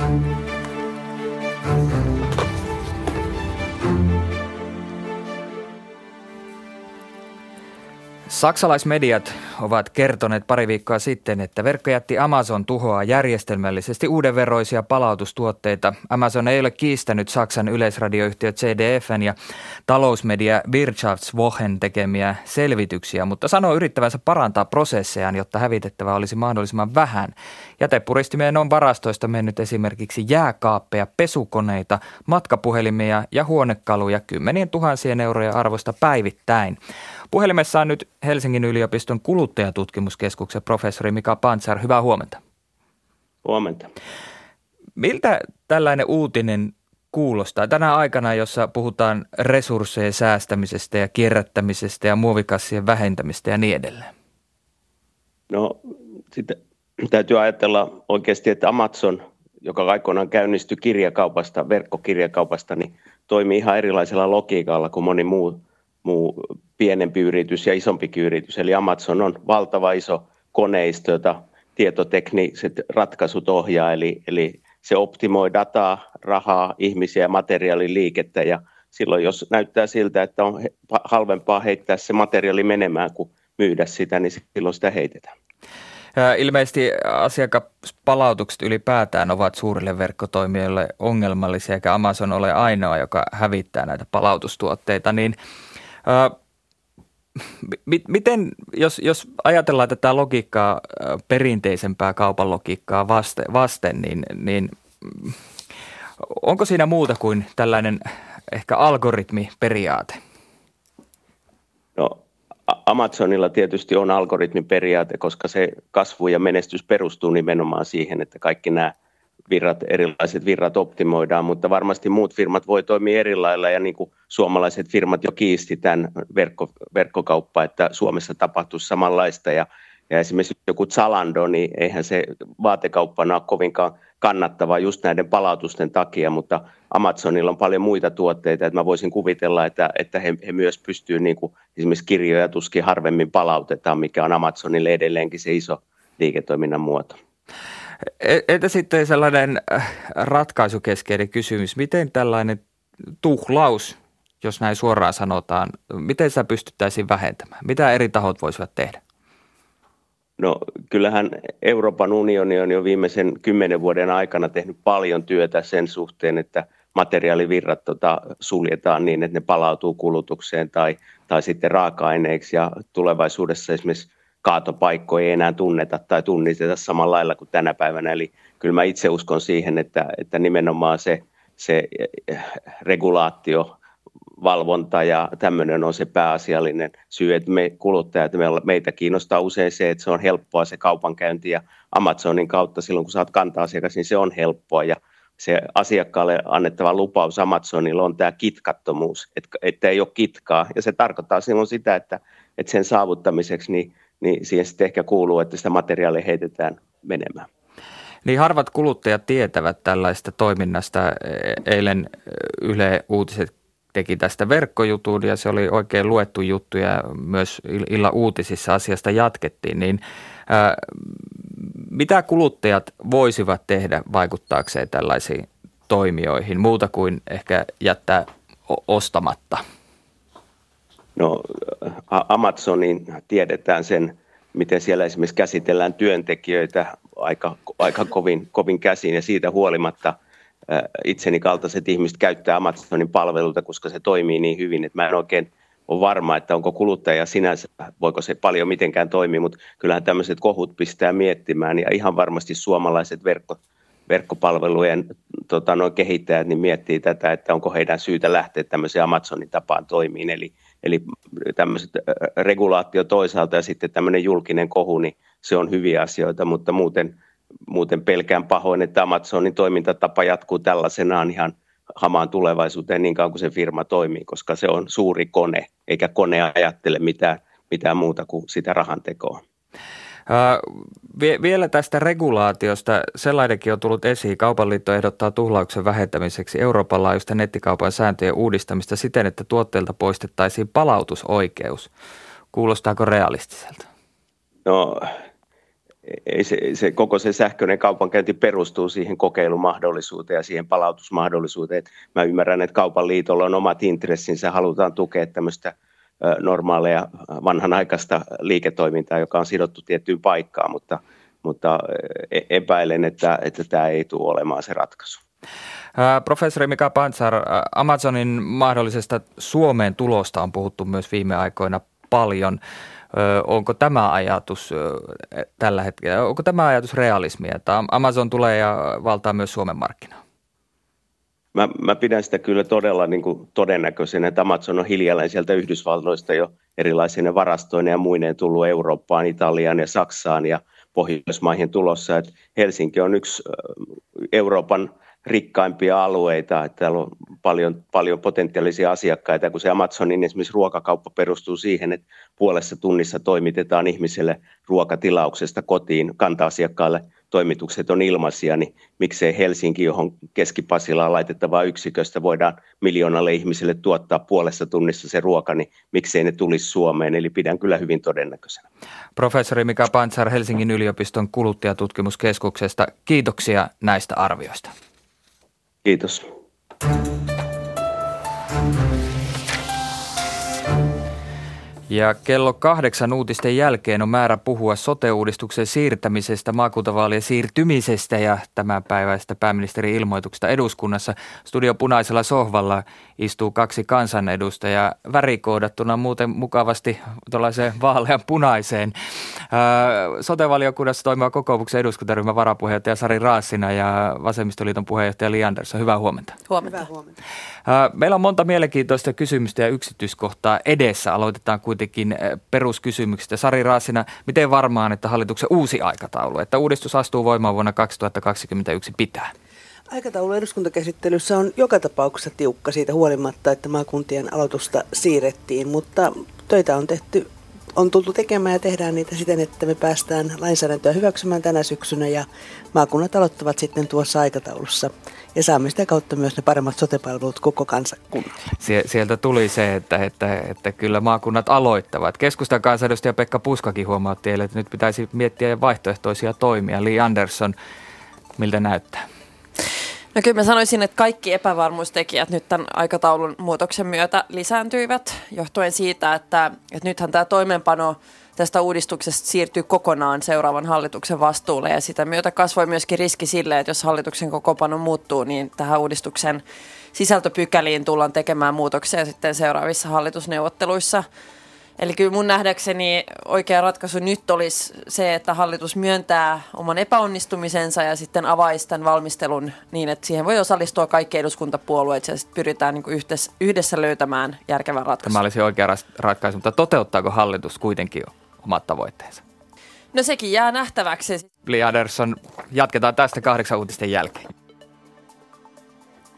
Saksalaismediat ovat kertoneet pari viikkoa sitten, että verkkojätti Amazon tuhoaa järjestelmällisesti uudenveroisia palautustuotteita. Amazon ei ole kiistänyt Saksan yleisradioyhtiö Z D F:n ja talousmedia Wirtschaftswochen tekemiä selvityksiä, mutta sanoo yrittävänsä parantaa prosessejaan, jotta hävitettävää olisi mahdollisimman vähän. Jätepuristimeen on varastoista mennyt esimerkiksi jääkaappeja, pesukoneita, matkapuhelimia ja huonekaluja kymmenien tuhansien euroja arvosta päivittäin. Puhelimessa on nyt Helsingin yliopiston kuluttajatutkimuskeskuksen professori Mika Pantsar. Hyvää huomenta. Huomenta. Miltä tällainen uutinen kuulostaa tänä aikana, jossa puhutaan resurssejen säästämisestä ja kierrättämisestä ja muovikassien vähentämistä ja niin edelleen? No sitten täytyy ajatella oikeasti, että Amazon, joka aikoinaan käynnistyi kirjakaupasta, verkkokirjakaupasta, niin toimii ihan erilaisella logiikalla kuin moni muu, muu pienempi yritys ja isompikin yritys. Eli Amazon on valtava iso koneisto, jota tietotekniset ratkaisut ohjaa, eli, eli se optimoi dataa, rahaa, ihmisiä ja materiaaliliikettä, ja silloin jos näyttää siltä, että on halvempaa heittää se materiaali menemään kuin myydä sitä, niin silloin sitä heitetään. Ilmeisesti asiakaspalautukset ylipäätään ovat suurille verkkotoimijoille ongelmallisia, eikä Amazon ole ainoa, joka hävittää näitä palautustuotteita, niin miten, jos, jos ajatellaan tätä logiikkaa, perinteisempää kaupan logiikkaa vasten, vasten niin, niin onko siinä muuta kuin tällainen ehkä algoritmiperiaate? No Amazonilla tietysti on algoritmiperiaate, koska se kasvu ja menestys perustuu nimenomaan siihen, että kaikki nämä virrat, erilaiset virrat optimoidaan, mutta varmasti muut firmat voi toimia eri lailla, ja niin kuin suomalaiset firmat jo kiisti tämän verkko, verkkokauppa, että Suomessa tapahtuisi samanlaista, ja, ja esimerkiksi joku Zalando, niin eihän se vaatekauppana ole kovinkaan kannattavaa just näiden palautusten takia, mutta Amazonilla on paljon muita tuotteita, että mä voisin kuvitella, että, että he, he myös pystyvät, niin kuin esimerkiksi kirjoja tuskin harvemmin palautetaan, mikä on Amazonille edelleenkin se iso liiketoiminnan muoto. Entä sitten sellainen ratkaisukeskeinen kysymys, miten tällainen tuhlaus, jos näin suoraan sanotaan, miten sitä pystyttäisiin vähentämään? Mitä eri tahot voisivat tehdä? No kyllähän Euroopan unioni on jo viimeisen kymmenen vuoden aikana tehnyt paljon työtä sen suhteen, että materiaalivirrat tota, suljetaan niin, että ne palautuu kulutukseen tai, tai sitten raaka-aineiksi, ja tulevaisuudessa esimerkiksi kaatopaikkoja ei enää tunneta tai tunnisteta samalla lailla kuin tänä päivänä. Eli kyllä mä itse uskon siihen, että, että nimenomaan se, se regulaatio, valvonta ja tämmöinen on se pääasiallinen syy, että me kuluttajat, meitä kiinnostaa usein se, että se on helppoa se kaupankäynti, ja Amazonin kautta silloin, kun sä oot kanta-asiakas, niin se on helppoa, ja se asiakkaalle annettava lupaus Amazonilla on tämä kitkattomuus, että, että ei ole kitkaa. Ja se tarkoittaa silloin sitä, että, että sen saavuttamiseksi niin, niin siihen sitten ehkä kuuluu, että sitä materiaalia heitetään menemään. Niin harvat kuluttajat tietävät tällaista toiminnasta. Eilen Yle Uutiset teki tästä verkkojutun ja se oli oikein luettu juttu ja myös illan uutisissa asiasta jatkettiin. Niin, ää, mitä kuluttajat voisivat tehdä vaikuttaakseen tällaisiin toimijoihin muuta kuin ehkä jättää ostamatta? No Amazonin tiedetään sen, miten siellä esimerkiksi käsitellään työntekijöitä aika, aika kovin, kovin käsin ja siitä huolimatta itseni kaltaiset ihmiset käyttää Amazonin palveluita, koska se toimii niin hyvin, että mä en oikein ole varma, että onko kuluttaja sinänsä, voiko se paljon mitenkään toimia, mutta kyllähän tämmöiset kohut pistää miettimään ja ihan varmasti suomalaiset verkko, verkkopalvelujen tota, noin kehittäjät niin miettii tätä, että onko heidän syytä lähteä tämmöiseen Amazonin tapaan toimiin, eli, eli tämmöiset regulaatio toisaalta ja sitten tämmöinen julkinen kohu, niin se on hyviä asioita, mutta muuten, muuten pelkään pahoin, että Amazonin toimintatapa jatkuu tällaisenaan ihan hamaan tulevaisuuteen niin kauan kuin se firma toimii, koska se on suuri kone, eikä kone ajattele mitään, mitään muuta kuin sitä rahantekoa. Vielä tästä regulaatiosta, sellainenkin on tullut esiin. Kaupan liitto ehdottaa tuhlauksen vähentämiseksi Euroopan laajuisten nettikaupan sääntöjen uudistamista siten, että tuotteelta poistettaisiin palautusoikeus. Kuulostaako realistiselta? No, ei se, se, koko se sähköinen kaupankäynti perustuu siihen kokeilumahdollisuuteen ja siihen palautusmahdollisuuteen. Mä ymmärrän, että Kaupan liitolla on omat intressinsä, halutaan tukea tämmöistä normaaleja vanhanaikaista liiketoimintaa, joka on sidottu tiettyyn paikkaan, mutta, mutta epäilen, että, että tämä ei tule olemaan se ratkaisu. Professori Mika Pantsar, Amazonin mahdollisesta Suomeen tulosta on puhuttu myös viime aikoina paljon. Onko tämä ajatus tällä hetkellä, onko tämä ajatus realismia, että Amazon tulee ja valtaa myös Suomen markkinaa? Mä, mä pidän sitä kyllä todella niin kuin todennäköisenä, että Amazon on hiljalleen sieltä Yhdysvalloista jo erilaisine varastoineen ja muineen tullut Eurooppaan, Italiaan ja Saksaan ja Pohjoismaihin tulossa. Että Helsinki on yksi Euroopan rikkaimpia alueita, että täällä on paljon, paljon potentiaalisia asiakkaita, kun se Amazonin esimerkiksi ruokakauppa perustuu siihen, että puolessa tunnissa toimitetaan ihmiselle ruokatilauksesta kotiin kanta-asiakkaalle. Toimitukset on ilmaisia, niin miksei Helsinki, johon Keski-Pasilaan laitettavaa yksiköstä voidaan miljoonalle ihmiselle tuottaa puolessa tunnissa se ruoka, niin miksei ne tulisi Suomeen, eli pidän kyllä hyvin todennäköisenä. Professori Mika Pantsar Helsingin yliopiston kuluttajatutkimuskeskuksesta, kiitoksia näistä arvioista. Kiitos. Ja kello kahdeksan uutisten jälkeen on määrä puhua sote-uudistuksen siirtämisestä, maakuntavaalien siirtymisestä ja tämänpäiväisestä pääministerin ilmoituksesta eduskunnassa. Studion punaisella sohvalla istuu kaksi kansanedustajaa värikoodattuna muuten mukavasti tuollaiseen vaalean punaiseen. Sote-valiokunnassa toimiva kokoomuksen eduskuntaryhmän varapuheenjohtaja Sari Raassina ja Vasemmistoliiton puheenjohtaja Li Andersson. Hyvää huomenta. Huomenta. Hyvää huomenta. Meillä on monta mielenkiintoista kysymystä ja yksityiskohtaa edessä. Aloitetaan kuitenkin peruskysymyksistä. Sari Raassina, miten varmaan, että hallituksen uusi aikataulu, että uudistus astuu voimaan vuonna kaksituhattakaksikymmentäyksi pitää? Aikataulu eduskuntakäsittelyssä on joka tapauksessa tiukka siitä huolimatta, että maakuntien aloitusta siirrettiin, mutta töitä on tehty. On tultu tekemään ja tehdään niitä siten, että me päästään lainsäädäntöä hyväksymään tänä syksynä ja maakunnat aloittavat sitten tuossa aikataulussa. Ja saamme sitä kautta myös ne paremmat sote-palvelut koko kansakunnalle. Sieltä tuli se, että, että, että kyllä maakunnat aloittavat. Keskustan kansanedustaja Pekka Puskakin huomautti eilen, että nyt pitäisi miettiä vaihtoehtoisia toimia. Li Andersson, miltä näyttää? No kyllä mä sanoisin, että kaikki epävarmuustekijät nyt tämän aikataulun muutoksen myötä lisääntyivät, johtuen siitä, että, että nythän tämä toimeenpano tästä uudistuksesta siirtyy kokonaan seuraavan hallituksen vastuulle ja sitä myötä kasvoi myöskin riski sille, että jos hallituksen kokoonpano muuttuu, niin tähän uudistuksen sisältöpykäliin tullaan tekemään muutoksia sitten seuraavissa hallitusneuvotteluissa. Eli kyllä mun nähdäkseni oikea ratkaisu nyt olisi se, että hallitus myöntää oman epäonnistumisensa ja sitten avaisi tämän valmistelun niin, että siihen voi osallistua kaikki eduskuntapuolueet ja sitten pyritään niin kuin yhdessä, yhdessä löytämään järkevän ratkaisun. Tämä olisi oikea ratkaisu, mutta toteuttaako hallitus kuitenkin omat tavoitteensa? No sekin jää nähtäväksi. Li Andersson, jatketaan tästä kahdeksan uutisten jälkeen.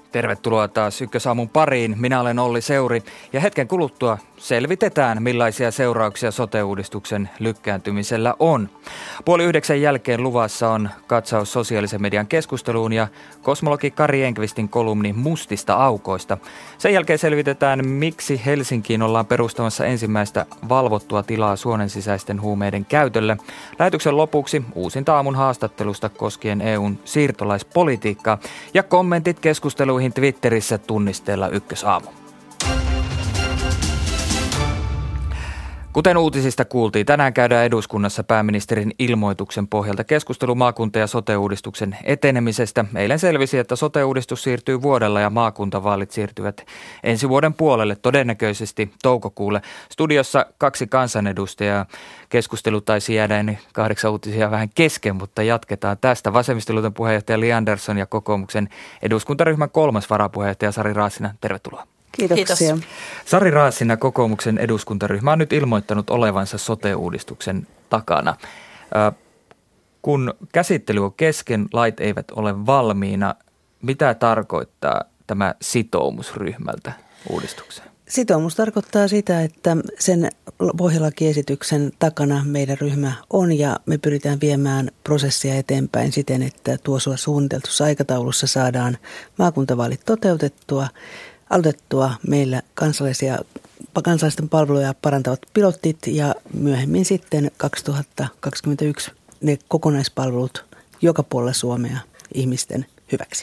Tervetuloa taas Ykkösaamun pariin. Minä olen Olli Seuri ja hetken kuluttua selvitetään, millaisia seurauksia sote-uudistuksen lykkääntymisellä on. Puoli yhdeksän jälkeen luvassa on katsaus sosiaalisen median keskusteluun ja kosmologi Kari Enqvistin kolumni Mustista aukoista. Sen jälkeen selvitetään, miksi Helsinkiin ollaan perustamassa ensimmäistä valvottua tilaa suonen sisäisten huumeiden käytölle. Lähetyksen lopuksi uusinta aamun haastattelusta koskien E U:n siirtolaispolitiikkaa ja kommentit keskusteluun Twitterissä tunnisteella Ykkösaamu. Kuten uutisista kuultiin, tänään käydään eduskunnassa pääministerin ilmoituksen pohjalta keskustelu maakunta- ja sote-uudistuksen etenemisestä. Eilen selvisi, että sote-uudistus siirtyy vuodella ja maakuntavaalit siirtyvät ensi vuoden puolelle, todennäköisesti toukokuulle. Studiossa kaksi kansanedustajaa. Keskustelu taisi jäädä ennen kahdeksan uutisia vähän kesken, mutta jatketaan tästä. Vasemmistoliiton puheenjohtaja Li Andersson ja kokoomuksen eduskuntaryhmän kolmas varapuheenjohtaja Sari Raassina. Tervetuloa. Kiitoksia. Kiitos. Sari Raassina, kokoomuksen eduskuntaryhmä on nyt ilmoittanut olevansa sote-uudistuksen takana. Kun käsittely on kesken, lait eivät ole valmiina, mitä tarkoittaa tämä sitoumus ryhmältä uudistukseen? Sitoumus tarkoittaa sitä, että sen pohjalakiesityksen takana meidän ryhmä on ja me pyritään viemään prosessia eteenpäin siten, että tuossa suunniteltussa aikataulussa saadaan maakuntavaalit toteutettua, aloitettua meillä kansallisia, kansallisten palveluja parantavat pilotit ja myöhemmin sitten kaksituhattakaksikymmentäyksi ne kokonaispalvelut joka puolella Suomea ihmisten hyväksi.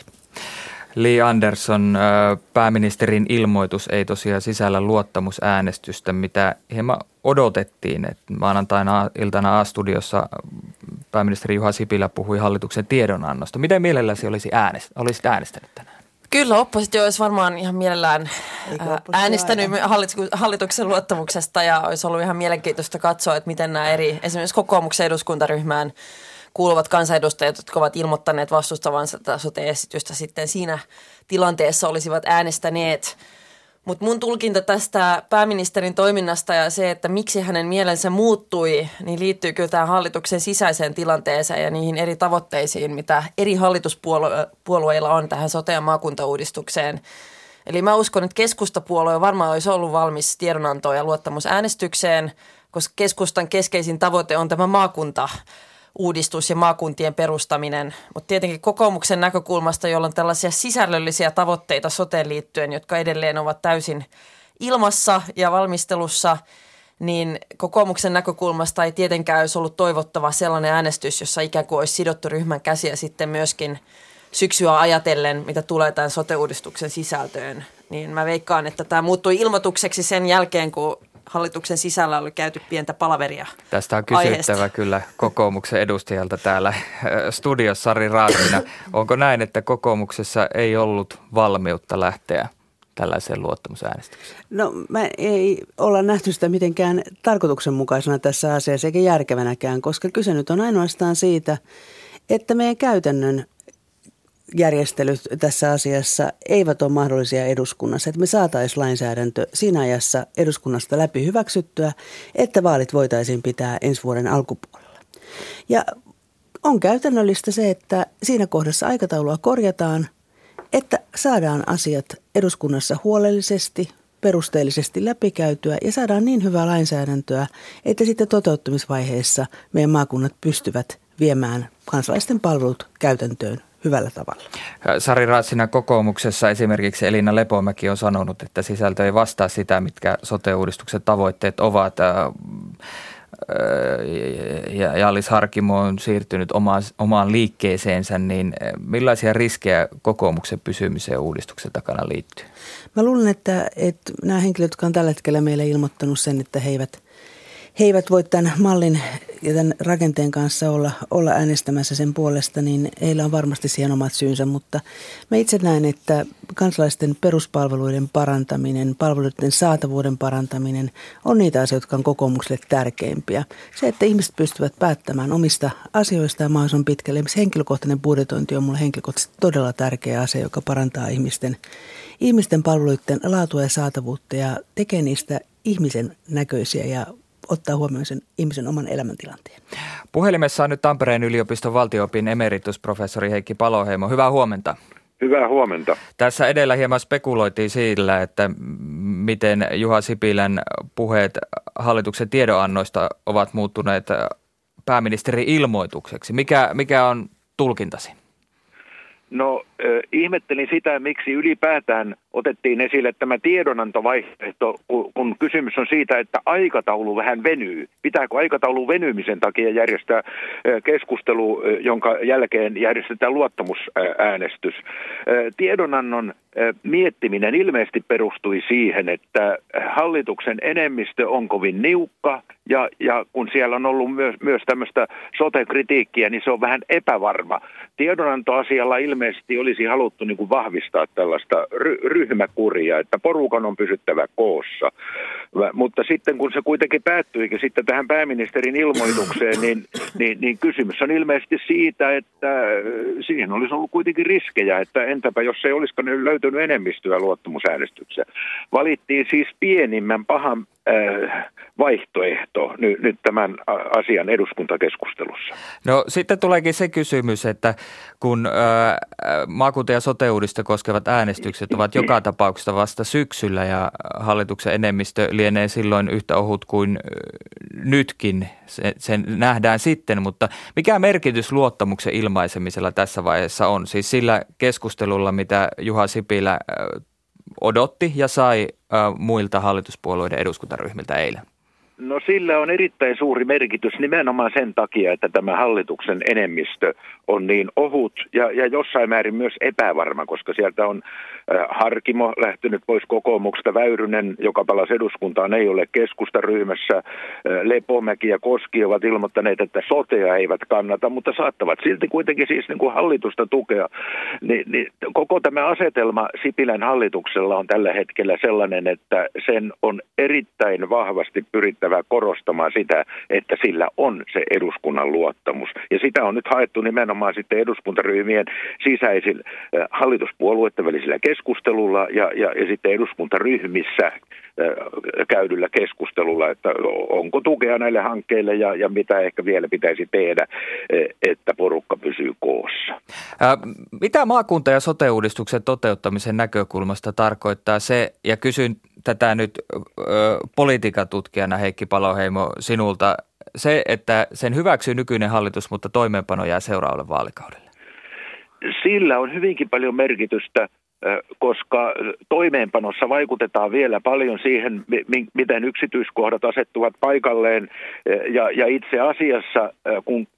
Li Andersson, pääministerin ilmoitus ei tosiaan sisällä luottamusäänestystä, mitä hieman odotettiin. Että maanantaina iltana A-studiossa pääministeri Juha Sipilä puhui hallituksen tiedonannosta. Miten mielelläsi olisi äänest- olisit äänestänyt tänään? Kyllä, oppositio olisi varmaan ihan mielellään äänestänyt hallituksen luottamuksesta ja olisi ollut ihan mielenkiintoista katsoa, että miten nämä eri, esimerkiksi kokoomuksen eduskuntaryhmään kuuluvat kansanedustajat, jotka ovat ilmoittaneet vastustavansa tätä sote-esitystä, sitten siinä tilanteessa olisivat äänestäneet. Mutta mun tulkinta tästä pääministerin toiminnasta ja se, että miksi hänen mielensä muuttui, niin liittyy kyllä tähän hallituksen sisäiseen tilanteeseen ja niihin eri tavoitteisiin, mitä eri hallituspuolueilla on tähän sote- ja maakuntauudistukseen. Eli mä uskon, että keskustapuolue varmaan olisi ollut valmis tiedonantoon ja luottamusäänestykseen, koska keskustan keskeisin tavoite on tämä maakunta uudistus ja maakuntien perustaminen, mutta tietenkin kokoomuksen näkökulmasta, jolla on tällaisia sisällöllisiä tavoitteita soteen liittyen, jotka edelleen ovat täysin ilmassa ja valmistelussa, niin kokoomuksen näkökulmasta ei tietenkään olisi ollut toivottava sellainen äänestys, jossa ikään kuin olisi sidottu ryhmän käsiä sitten myöskin syksyä ajatellen, mitä tulee tämän sote-uudistuksen sisältöön. Niin mä veikkaan, että tämä muuttui ilmoitukseksi sen jälkeen, kun hallituksen sisällä oli käyty pientä palaveria. Tästä on kysyttävä aiheesta. Kyllä kokoomuksen edustajalta täällä studiossa, Sari Raassina. Onko näin, että kokoomuksessa ei ollut valmiutta lähteä tällaiseen luottamusäänestykseen? No mä ei olla nähty sitä mitenkään tarkoituksenmukaisena tässä asiassa eikä järkevänäkään, koska kyse nyt on ainoastaan siitä, että meidän käytännön järjestelyt tässä asiassa eivät ole mahdollisia eduskunnassa, että me saataisiin lainsäädäntö siinä ajassa eduskunnasta läpi hyväksyttyä, että vaalit voitaisiin pitää ensi vuoden alkupuolella. Ja on käytännöllistä se, että siinä kohdassa aikataulua korjataan, että saadaan asiat eduskunnassa huolellisesti, perusteellisesti läpikäytyä ja saadaan niin hyvää lainsäädäntöä, että sitten toteuttamisvaiheessa meidän maakunnat pystyvät viemään kansalaisten palvelut käytäntöön hyvällä tavalla. Sari Raassina, kokoomuksessa esimerkiksi Elina Lepomäki on sanonut, että sisältö ei vastaa sitä, mitkä sote-uudistuksen tavoitteet ovat. Ja Jallis Harkimo on siirtynyt omaan, omaan liikkeeseensä, niin millaisia riskejä kokoomuksen pysymiseen uudistuksen takana liittyy? Mä luulen, että, että nämä henkilöt, jotka on tällä hetkellä meille ilmoittanut sen, että he eivät He eivät voi tämän mallin ja tämän rakenteen kanssa olla, olla äänestämässä sen puolesta, niin heillä on varmasti siihen omat syynsä, mutta mä itse näen, että kansalaisten peruspalveluiden parantaminen, palveluiden saatavuuden parantaminen on niitä asioita, jotka on kokoomukselle tärkeimpiä. Se, että ihmiset pystyvät päättämään omista asioistaan mahdollisimman pitkälle. Henkilökohtainen budjetointi on mulle henkilökohtaisesti todella tärkeä asia, joka parantaa ihmisten, ihmisten palveluiden laatua ja saatavuutta ja tekee niistä ihmisen näköisiä ja ottaa huomioon sen ihmisen oman elämäntilanteen. Puhelimessa on nyt Tampereen yliopiston valtio-opin emeritusprofessori Heikki Paloheimo. Hyvää huomenta. Hyvää huomenta. Tässä edellä hieman spekuloitiin sillä, että miten Juha Sipilän puheet hallituksen tiedonannoista ovat muuttuneet pääministerin ilmoitukseksi. Mikä, mikä on tulkintasi? No äh, ihmettelin sitä, miksi ylipäätään otettiin esille tämä tiedonantovaihtoehto, kun kysymys on siitä, että aikataulu vähän venyy. Pitääkö aikataulu venymisen takia järjestää keskustelu, jonka jälkeen järjestetään luottamusäänestys? Tiedonannon miettiminen ilmeisesti perustui siihen, että hallituksen enemmistö on kovin niukka ja, ja kun siellä on ollut myös, myös tämmöistä sote-kritiikkiä, niin se on vähän epävarma. Tiedonantoasialla ilmeisesti olisi haluttu niin kuin vahvistaa tällaista ry- ryhmäkuria, että porukan on pysyttävä koossa. Mutta sitten kun se kuitenkin päättyikin sitten tähän pääministerin ilmoitukseen, niin, niin, niin kysymys on ilmeisesti siitä, että siihen olisi ollut kuitenkin riskejä, että entäpä jos ei olisikaan löytynyt enemmistöä luottamusäänestyksessä. Valittiin siis pienimmän pahan äh, vaihtoehto nyt, nyt tämän asian eduskuntakeskustelussa. No sitten tuleekin se kysymys, että kun ää, maakunta- ja sote-uudistusta koskevat äänestykset ovat joka tapauksessa vasta syksyllä ja hallituksen enemmistö lienee silloin yhtä ohut kuin nytkin, se, sen nähdään sitten, mutta mikä merkitys luottamuksen ilmaisemisella tässä vaiheessa on? Siis sillä keskustelulla, mitä Juha Sipilä odotti ja sai ää, muilta hallituspuolueiden eduskuntaryhmiltä eilen? No sillä on erittäin suuri merkitys nimenomaan sen takia, että tämä hallituksen enemmistö on niin ohut ja, ja jossain määrin myös epävarma, koska sieltä on äh, Harkimo lähtenyt pois kokoomuksesta, Väyrynen, joka palasi eduskuntaan, ei ole keskustaryhmässä, äh, Lepomäki ja Koski ovat ilmoittaneet, että sotea eivät kannata, mutta saattavat silti kuitenkin siis niin kuin hallitusta tukea. Ni, niin koko tämä asetelma Sipilän hallituksella on tällä hetkellä sellainen, että sen on erittäin vahvasti pyrittävä korostamaan sitä, että sillä on se eduskunnan luottamus. Ja sitä on nyt haettu nimenomaan sitten eduskuntaryhmien sisäisillä hallituspuolueiden välisillä keskustelulla ja, ja, ja sitten eduskuntaryhmissä käydyllä keskustelulla, että onko tukea näille hankkeille ja, ja mitä ehkä vielä pitäisi tehdä, että porukka pysyy koossa. Ää, mitä maakunta- ja sote-uudistuksen toteuttamisen näkökulmasta tarkoittaa se, ja kysyn tätä nyt ö, politiikatutkijana Heikki Paloheimo sinulta, se, että sen hyväksyy nykyinen hallitus, mutta toimeenpano jää seuraavalle vaalikaudelle? Sillä on hyvinkin paljon merkitystä, koska toimeenpanossa vaikutetaan vielä paljon siihen, miten yksityiskohdat asettuvat paikalleen. Ja, ja itse asiassa, kun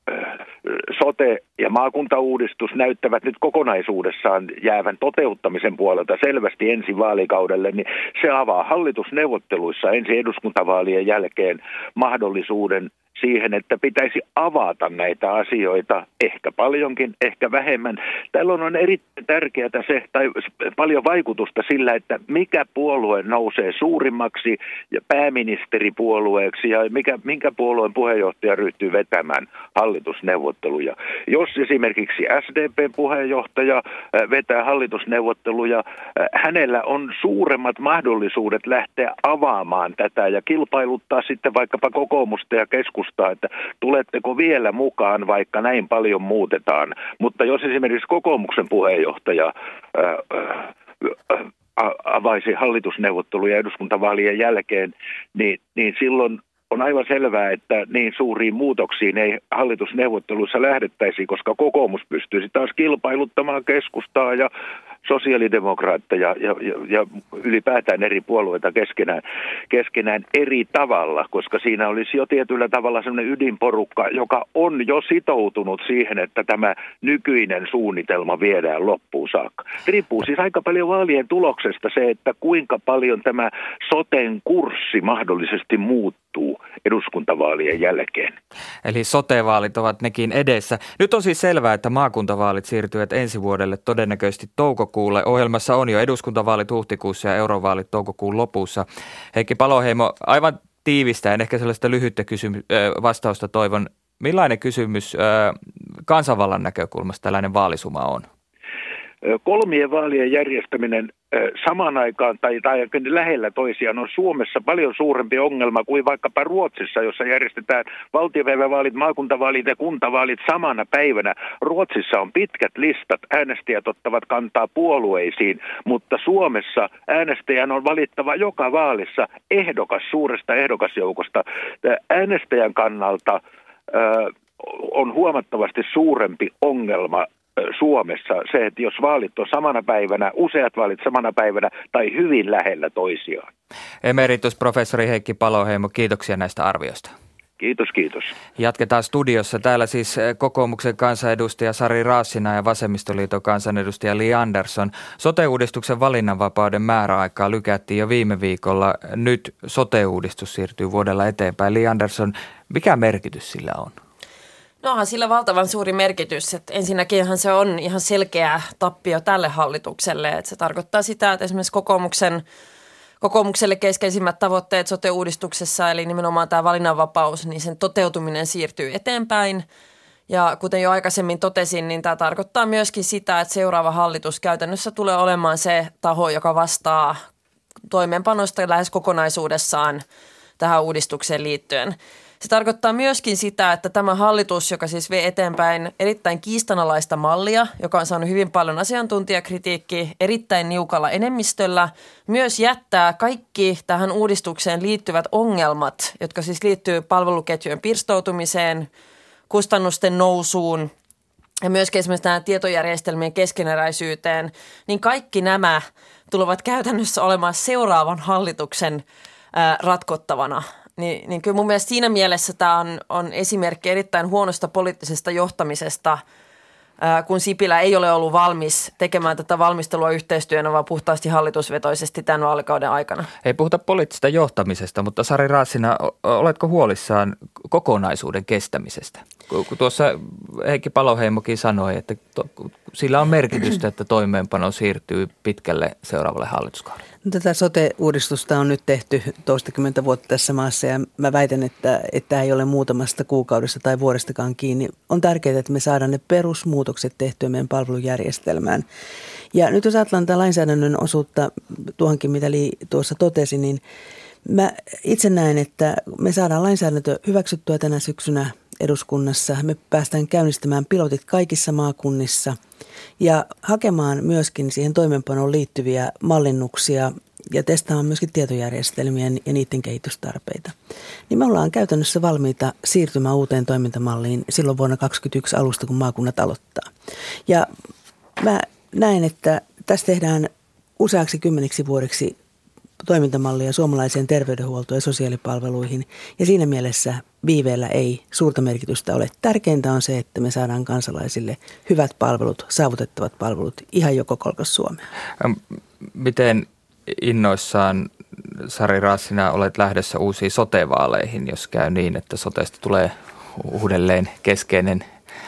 sote- ja maakuntauudistus näyttävät nyt kokonaisuudessaan jäävän toteuttamisen puolelta selvästi ensi vaalikaudelle, niin se avaa hallitusneuvotteluissa ensi eduskuntavaalien jälkeen mahdollisuuden siihen, että pitäisi avata näitä asioita, ehkä paljonkin, ehkä vähemmän. Tällöin on erittäin tärkeää se, tai paljon vaikutusta sillä, että mikä puolue nousee suurimmaksi ja pääministeripuolueeksi ja mikä, minkä puolueen puheenjohtaja ryhtyy vetämään hallitusneuvotteluja. Jos esimerkiksi S D P:n puheenjohtaja vetää hallitusneuvotteluja, hänellä on suuremmat mahdollisuudet lähteä avaamaan tätä ja kilpailuttaa sitten vaikkapa kokoomusta ja keskustaa, että tuletteko vielä mukaan, vaikka näin paljon muutetaan. Mutta jos esimerkiksi kokoomuksen puheenjohtaja ää, ää, avaisi hallitusneuvotteluja eduskuntavaalien jälkeen, niin, niin silloin on aivan selvää, että niin suuriin muutoksiin ei hallitusneuvotteluissa lähdettäisi, koska kokoomus pystyisi taas kilpailuttamaan keskustaa ja sosiaalidemokraatteja ja, ja, ja ylipäätään eri puolueita keskenään, keskenään eri tavalla, koska siinä olisi jo tietyllä tavalla sellainen ydinporukka, joka on jo sitoutunut siihen, että tämä nykyinen suunnitelma viedään loppuun saakka. Riippuu siis aika paljon vaalien tuloksesta se, että kuinka paljon tämä soten kurssi mahdollisesti muuttuu eduskuntavaalien jälkeen. Eli sote-vaalit ovat nekin edessä. Nyt on siis selvää, että maakuntavaalit siirtyvät ensi vuodelle todennäköisesti toukokuulle. Ohjelmassa on jo eduskuntavaalit huhtikuussa ja eurovaalit toukokuun lopussa. Heikki Paloheimo, aivan tiivistäen, ehkä sellaista lyhyttä kysymy- vastausta toivon. Millainen kysymys kansanvallan näkökulmasta tällainen vaalisuma on? kolmien vaalien järjestäminen samaan aikaan tai, tai lähellä toisiaan on Suomessa paljon suurempi ongelma kuin vaikkapa Ruotsissa, jossa järjestetään valtiopäivävaalit, maakuntavaalit ja kuntavaalit samana päivänä. Ruotsissa on pitkät listat, äänestäjät ottavat kantaa puolueisiin, mutta Suomessa äänestäjän on valittava joka vaalissa ehdokas suuresta ehdokasjoukosta. Äänestäjän kannalta on huomattavasti suurempi ongelma Suomessa se, että jos vaalit on samana päivänä, useat vaalit samana päivänä tai hyvin lähellä toisiaan. Emeritusprofessori Heikki Paloheimo, kiitoksia näistä arvioista. Kiitos, kiitos. Jatketaan studiossa. Täällä siis kokoomuksen kansanedustaja Sari Raassina ja Vasemmistoliiton kansanedustaja Li Andersson. Sote-uudistuksen valinnanvapauden määräaikaa lykättiin jo viime viikolla. Nyt sote-uudistus siirtyy vuodella eteenpäin. Li Andersson, mikä merkitys sillä on? No onhan sillä valtavan suuri merkitys, että ensinnäkinhän se on ihan selkeä tappio tälle hallitukselle, että se tarkoittaa sitä, että esimerkiksi kokoomuksen, kokoomukselle keskeisimmät tavoitteet sote-uudistuksessa, eli nimenomaan tämä valinnanvapaus, niin sen toteutuminen siirtyy eteenpäin. Ja kuten jo aikaisemmin totesin, niin tämä tarkoittaa myöskin sitä, että seuraava hallitus käytännössä tulee olemaan se taho, joka vastaa toimeenpanosta lähes kokonaisuudessaan tähän uudistukseen liittyen. Se tarkoittaa myöskin sitä, että tämä hallitus, joka siis vie eteenpäin erittäin kiistanalaista mallia, joka on saanut hyvin paljon asiantuntijakritiikkiä erittäin niukalla enemmistöllä, myös jättää kaikki tähän uudistukseen liittyvät ongelmat, jotka siis liittyy palveluketjujen pirstoutumiseen, kustannusten nousuun ja myöskin esimerkiksi tähän tietojärjestelmien keskeneräisyyteen, niin kaikki nämä tulevat käytännössä olemaan seuraavan hallituksen ää, ratkottavana. Niin, niin kyllä mun mielestä siinä mielessä tämä on, on esimerkki erittäin huonosta poliittisesta johtamisesta, ää, kun Sipilä ei ole ollut valmis tekemään tätä valmistelua yhteistyönä, vaan puhtaasti hallitusvetoisesti tämän vaalikauden aikana. Ei puhuta poliittisesta johtamisesta, mutta Sari Raassina, oletko huolissaan kokonaisuuden kestämisestä? Kun tuossa Heikki Paloheimokin sanoi, että to, sillä on merkitystä, että toimeenpano siirtyy pitkälle seuraavalle hallituskaudelle. Tätä sote-uudistusta on nyt tehty toistakymmentä vuotta tässä maassa ja mä väitän, että tämä ei ole muutamasta kuukaudesta tai vuodestakaan kiinni. On tärkeää, että me saadaan ne perusmuutokset tehtyä meidän palvelujärjestelmään. Ja nyt jos ajatellaan tätä lainsäädännön osuutta, tuohonkin mitä Li tuossa totesi, niin mä itse näen, että me saadaan lainsäädäntö hyväksyttyä tänä syksynä eduskunnassa. Me päästään käynnistämään pilotit kaikissa maakunnissa ja hakemaan myöskin siihen toimeenpanoon liittyviä mallinnuksia ja testaamaan myöskin tietojärjestelmiä ja niiden kehitystarpeita. Niin me ollaan käytännössä valmiita siirtymään uuteen toimintamalliin silloin vuonna kaksikymmentäyksi alusta, kun maakunnat aloittaa. Ja mä näen, että tässä tehdään useaksi kymmeniksi vuodeksi toimintamallia suomalaiseen terveydenhuoltoon ja sosiaalipalveluihin. Ja siinä mielessä viiveellä ei suurta merkitystä ole. Tärkeintä on se, että me saadaan kansalaisille hyvät palvelut, saavutettavat palvelut ihan joko kolkas Suomea. Miten innoissaan, Sari Raassina, olet lähdössä uusiin sote-vaaleihin, jos käy niin, että sotesta tulee uudelleen keskeinen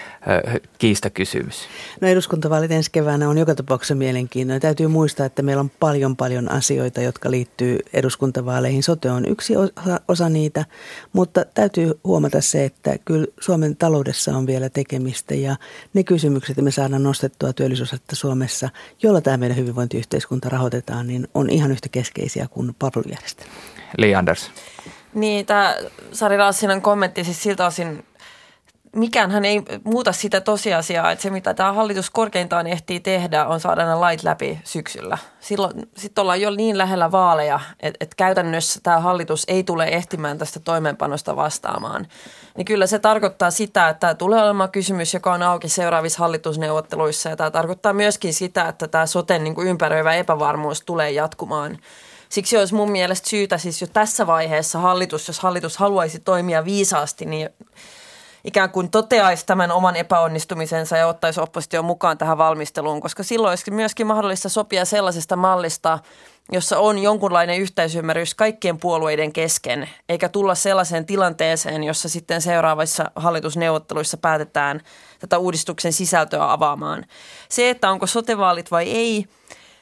kiistakysymys? No eduskuntavaalit ensi keväänä on joka tapauksessa mielenkiintoinen. Täytyy muistaa, että meillä on paljon paljon asioita, jotka liittyy eduskuntavaaleihin. Sote on yksi osa, osa niitä, mutta täytyy huomata se, että kyllä Suomen taloudessa on vielä tekemistä ja ne kysymykset, että me saadaan nostettua työllisyysastetta Suomessa, jolla tämä meidän hyvinvointiyhteiskunta rahoitetaan, niin on ihan yhtä keskeisiä kuin palvelujärjestelmä. Li Anders. Niin, tämä Sari Raassinan kommentti siis siltä osin, mikäänhän ei muuta sitä tosiasiaa, että se mitä tämä hallitus korkeintaan ehtii tehdä on saada nämä lait läpi syksyllä. Silloin sitten ollaan jo niin lähellä vaaleja, että, että käytännössä tämä hallitus ei tule ehtimään tästä toimeenpanosta vastaamaan. Niin kyllä se tarkoittaa sitä, että tämä tulee olemaan kysymys, joka on auki seuraavissa hallitusneuvotteluissa ja tämä tarkoittaa myöskin sitä, että tämä soten niin kuin ympäröivä epävarmuus tulee jatkumaan. Siksi olisi mun mielestä syytä siis jo tässä vaiheessa hallitus, jos hallitus haluaisi toimia viisaasti, niin ikään kuin toteaisi tämän oman epäonnistumisensa ja ottaisi opposition mukaan tähän valmisteluun, koska silloin olisi myöskin mahdollista sopia sellaisesta mallista, jossa on jonkunlainen yhteisymmärrys kaikkien puolueiden kesken, eikä tulla sellaiseen tilanteeseen, jossa sitten seuraavissa hallitusneuvotteluissa päätetään tätä uudistuksen sisältöä avaamaan. Se, että onko sote-vaalit vai ei,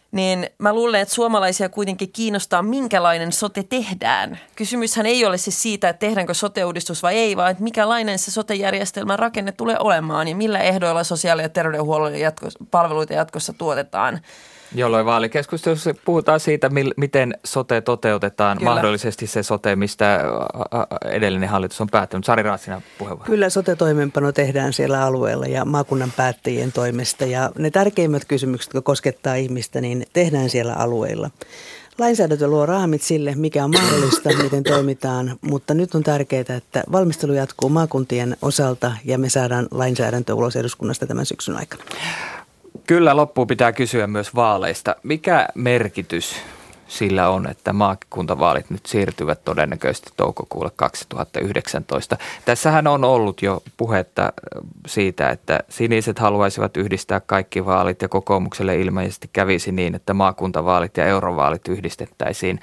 niin mä luulen, että suomalaisia kuitenkin kiinnostaa, minkälainen sote tehdään. Kysymyshän ei ole siis siitä, että tehdäänkö sote-uudistus vai ei, vaan että mikälainen se sote-järjestelmän rakenne tulee olemaan ja millä ehdoilla sosiaali- ja terveydenhuollon jatkossa, palveluita jatkossa tuotetaan. Jolloin vaalikeskustelussa puhutaan siitä, miten sote toteutetaan, Kyllä. mahdollisesti se sote, mistä edellinen hallitus on päättänyt. Sari Raassina puheenvuoro. Kyllä sote-toimenpano tehdään siellä alueella ja maakunnan päättäjien toimesta ja ne tärkeimmät kysymykset, jotka koskettaa ihmistä, niin tehdään siellä alueilla. Lainsäädäntö luo raamit sille, mikä on mahdollista, miten toimitaan, mutta nyt on tärkeää, että valmistelu jatkuu maakuntien osalta ja me saadaan lainsäädäntö ulos eduskunnasta tämän syksyn aikana. Kyllä loppuun pitää kysyä myös vaaleista. Mikä merkitys sillä on, että maakuntavaalit nyt siirtyvät todennäköisesti toukokuulle kaksituhattayhdeksäntoista? Tässähän on ollut jo puhetta siitä, että siniset haluaisivat yhdistää kaikki vaalit ja kokoomukselle ilmeisesti kävisi niin, että maakuntavaalit ja eurovaalit yhdistettäisiin.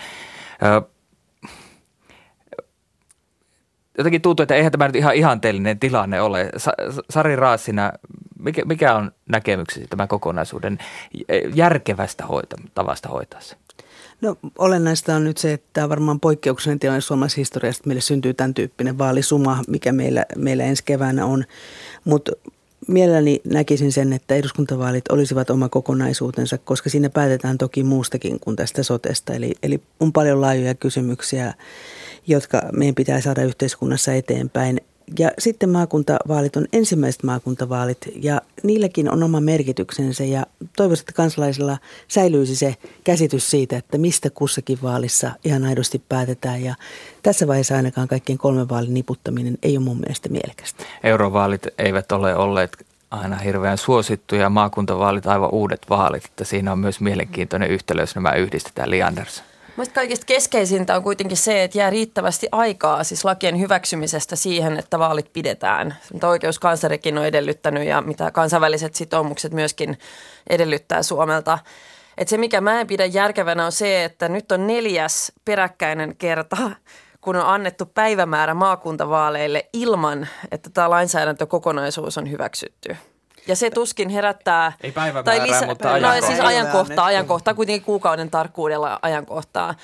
Jotenkin tuntuu, että eihän tämä nyt ihan ihanteellinen tilanne ole. Sari Raassina, mikä, mikä on näkemyksesi tämän kokonaisuuden järkevästä hoita, tavasta hoitaa se? No olennaista on nyt se, että tämä on varmaan poikkeuksellinen tilanne suomalaisessa historiassa, että meille syntyy tämän tyyppinen vaalisuma, mikä meillä, meillä ensi keväänä on. Mutta mielelläni näkisin sen, että eduskuntavaalit olisivat oma kokonaisuutensa, koska siinä päätetään toki muustakin kuin tästä sotesta. Eli, eli on paljon laajoja kysymyksiä, jotka meidän pitää saada yhteiskunnassa eteenpäin. Ja sitten maakuntavaalit on ensimmäiset maakuntavaalit ja niilläkin on oma merkityksensä ja toivoisin, että kansalaisilla säilyisi se käsitys siitä, että mistä kussakin vaalissa ihan aidosti päätetään ja tässä vaiheessa ainakaan kaikkien kolmen vaalin niputtaminen ei ole mun mielestä mielekästä. Eurovaalit eivät ole olleet aina hirveän suosittuja, maakuntavaalit aivan uudet vaalit, että siinä on myös mielenkiintoinen yhtälö, jos nämä yhdistetään. Li Andersson. Mielestäni kaikista keskeisintä on kuitenkin se, että jää riittävästi aikaa siis lakien hyväksymisestä siihen, että vaalit pidetään. Mitä oikeuskanslerikin on edellyttänyt ja mitä kansainväliset sitoumukset myöskin edellyttää Suomelta. Että se, mikä mä en pidä järkevänä, on se, että nyt on neljäs peräkkäinen kerta, kun on annettu päivämäärä maakuntavaaleille ilman, että tämä lainsäädäntökokonaisuus on hyväksytty. Ja se tuskin herättää... Ei päivämäärää, tai lisä, mutta ajankohtaa. No siis ajankohtaa, ajankohtaa, kuitenkin kuukauden tarkkuudella ajankohtaa.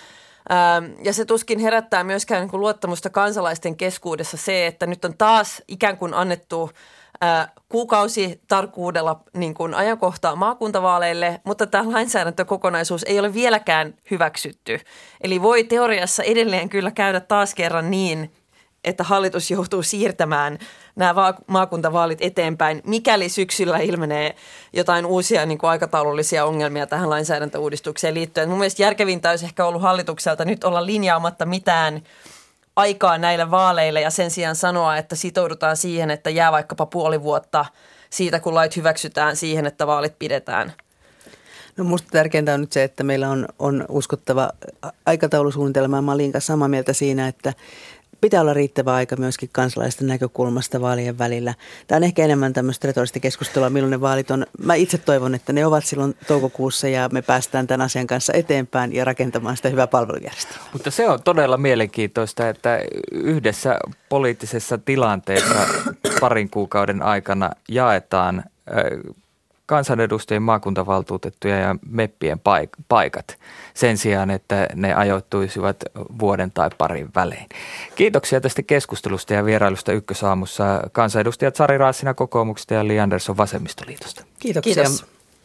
Ja se tuskin herättää myöskään niin kuin luottamusta kansalaisten keskuudessa se, että nyt on taas ikään kuin annettu kuukausi tarkkuudella niin kuin ajankohtaa maakuntavaaleille, mutta tämä lainsäädäntökokonaisuus ei ole vieläkään hyväksytty. Eli voi teoriassa edelleen kyllä käydä taas kerran niin, että hallitus joutuu siirtämään nämä maakuntavaalit eteenpäin, mikäli syksyllä ilmenee jotain uusia niin kuin aikataulullisia ongelmia tähän lainsäädäntöuudistukseen liittyen. Mun mielestä järkevintä olisi ehkä ollut hallitukselta nyt olla linjaamatta mitään aikaa näille vaaleille ja sen sijaan sanoa, että sitoudutaan siihen, että jää vaikkapa puoli vuotta siitä, kun lait hyväksytään siihen, että vaalit pidetään. No musta tärkeintä on nyt se, että meillä on, on uskottava aikataulusuunnitelma. Mä olin kanssa samaa mieltä siinä, että pitää olla riittävä aika myöskin kansalaisten näkökulmasta vaalien välillä. Tämä on ehkä enemmän tämmöistä retorista keskustelua, milloin ne vaalit on. Mä itse toivon, että ne ovat silloin toukokuussa ja me päästään tämän asian kanssa eteenpäin ja rakentamaan sitä hyvää palvelujärjestelmää. Mutta se on todella mielenkiintoista, että yhdessä poliittisessa tilanteessa parin kuukauden aikana jaetaan kansanedustajien, maakuntavaltuutettuja ja meppien paik- paikat sen sijaan, että ne ajoittuisivat vuoden tai parin välein. Kiitoksia tästä keskustelusta ja vierailusta Ykkösaamussa kansanedustajat Sari Raassina kokoomuksesta ja Li Andersson vasemmistoliitosta. Kiitoksia. Kiitos.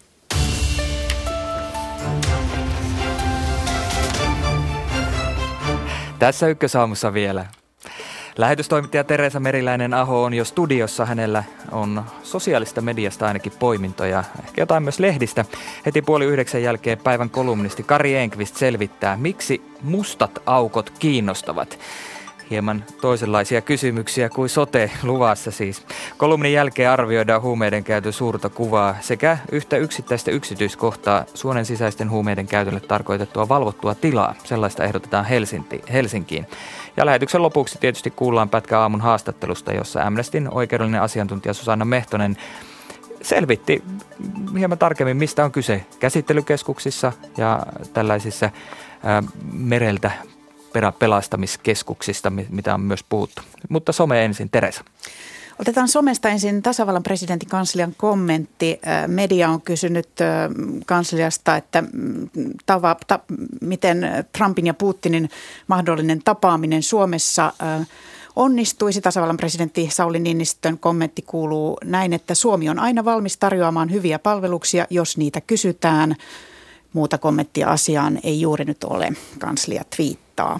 Tässä Ykkösaamussa vielä. Lähetystoimittaja Teresa Meriläinen-Aho on jo studiossa. Hänellä on sosiaalista mediasta ainakin poimintoja, ehkä jotain myös lehdistä. Heti puoli yhdeksän jälkeen päivän kolumnisti Kari Enqvist selvittää, miksi mustat aukot kiinnostavat. Hieman toisenlaisia kysymyksiä kuin sote luvassa siis. Kolumnin jälkeen arvioidaan huumeiden käytön suurta kuvaa sekä yhtä yksittäistä yksityiskohtaa suonen sisäisten huumeiden käytölle tarkoitettua valvottua tilaa. Sellaista ehdotetaan Helsinki, Helsinkiin. Ja lähetyksen lopuksi tietysti kuullaan pätkä aamun haastattelusta, jossa Amnestyn oikeudellinen asiantuntija Susanna Mehtonen selvitti hieman tarkemmin, mistä on kyse käsittelykeskuksissa ja tällaisissa ää, mereltä pelastamiskeskuksista, mitä on myös puhuttu. Mutta some ensin, Teresa. Otetaan somesta ensin tasavallan presidentin kanslian kommentti. Media on kysynyt kansliasta, että tava, ta, miten Trumpin ja Putinin mahdollinen tapaaminen Suomessa onnistuisi. Tasavallan presidentti Sauli Niinistön kommentti kuuluu näin, että Suomi on aina valmis tarjoamaan hyviä palveluksia, jos niitä kysytään. Muuta kommenttia asiaan ei juuri nyt ole, kanslia twiittaa.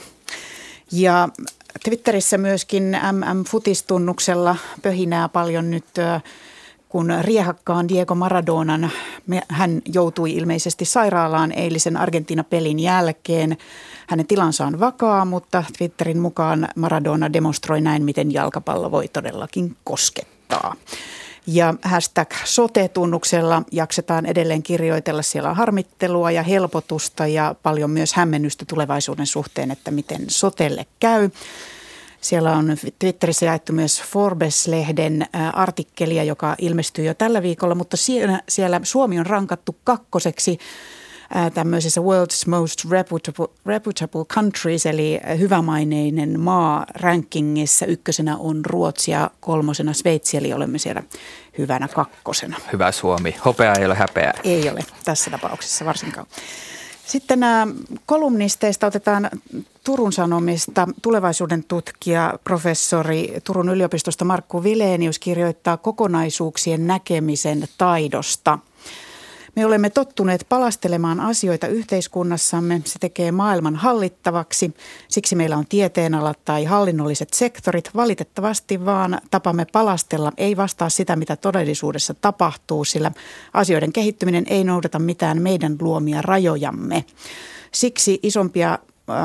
Ja Twitterissä myöskin M M-futistunnuksella pöhinää paljon nyt, kun riehakkaan Diego Maradonan, hän joutui ilmeisesti sairaalaan eilisen Argentiina-pelin jälkeen. Hänen tilansa on vakaa, mutta Twitterin mukaan Maradona demonstroi näin, miten jalkapallo voi todellakin koskettaa. Ja hashtag sote-tunnuksella jaksetaan edelleen kirjoitella. Siellä on harmittelua ja helpotusta ja paljon myös hämmennystä tulevaisuuden suhteen, että miten sotelle käy. Siellä on Twitterissä jaettu myös Forbes-lehden artikkelia, joka ilmestyy jo tällä viikolla, mutta siellä, siellä Suomi on rankattu kakkoseksi tämmöisessä World's Most Reputable, reputable Countries, eli hyvämaineinen maa rankingissa. Ykkösenä on Ruotsi ja kolmosena Sveitsi, eli olemme siellä hyvänä kakkosena. Hyvä Suomi. Hopea ei ole häpeää. Ei ole tässä tapauksessa varsinkaan. Sitten nämä kolumnisteista otetaan Turun Sanomista. Tulevaisuuden tutkija, professori Turun yliopistosta Markku Vilenius kirjoittaa kokonaisuuksien näkemisen taidosta. Me olemme tottuneet palastelemaan asioita yhteiskunnassamme. Se tekee maailman hallittavaksi. Siksi meillä on tieteenalat tai hallinnolliset sektorit. Valitettavasti vaan tapamme palastella ei vastaa sitä, mitä todellisuudessa tapahtuu, sillä asioiden kehittyminen ei noudata mitään meidän luomia rajojamme. Siksi isompia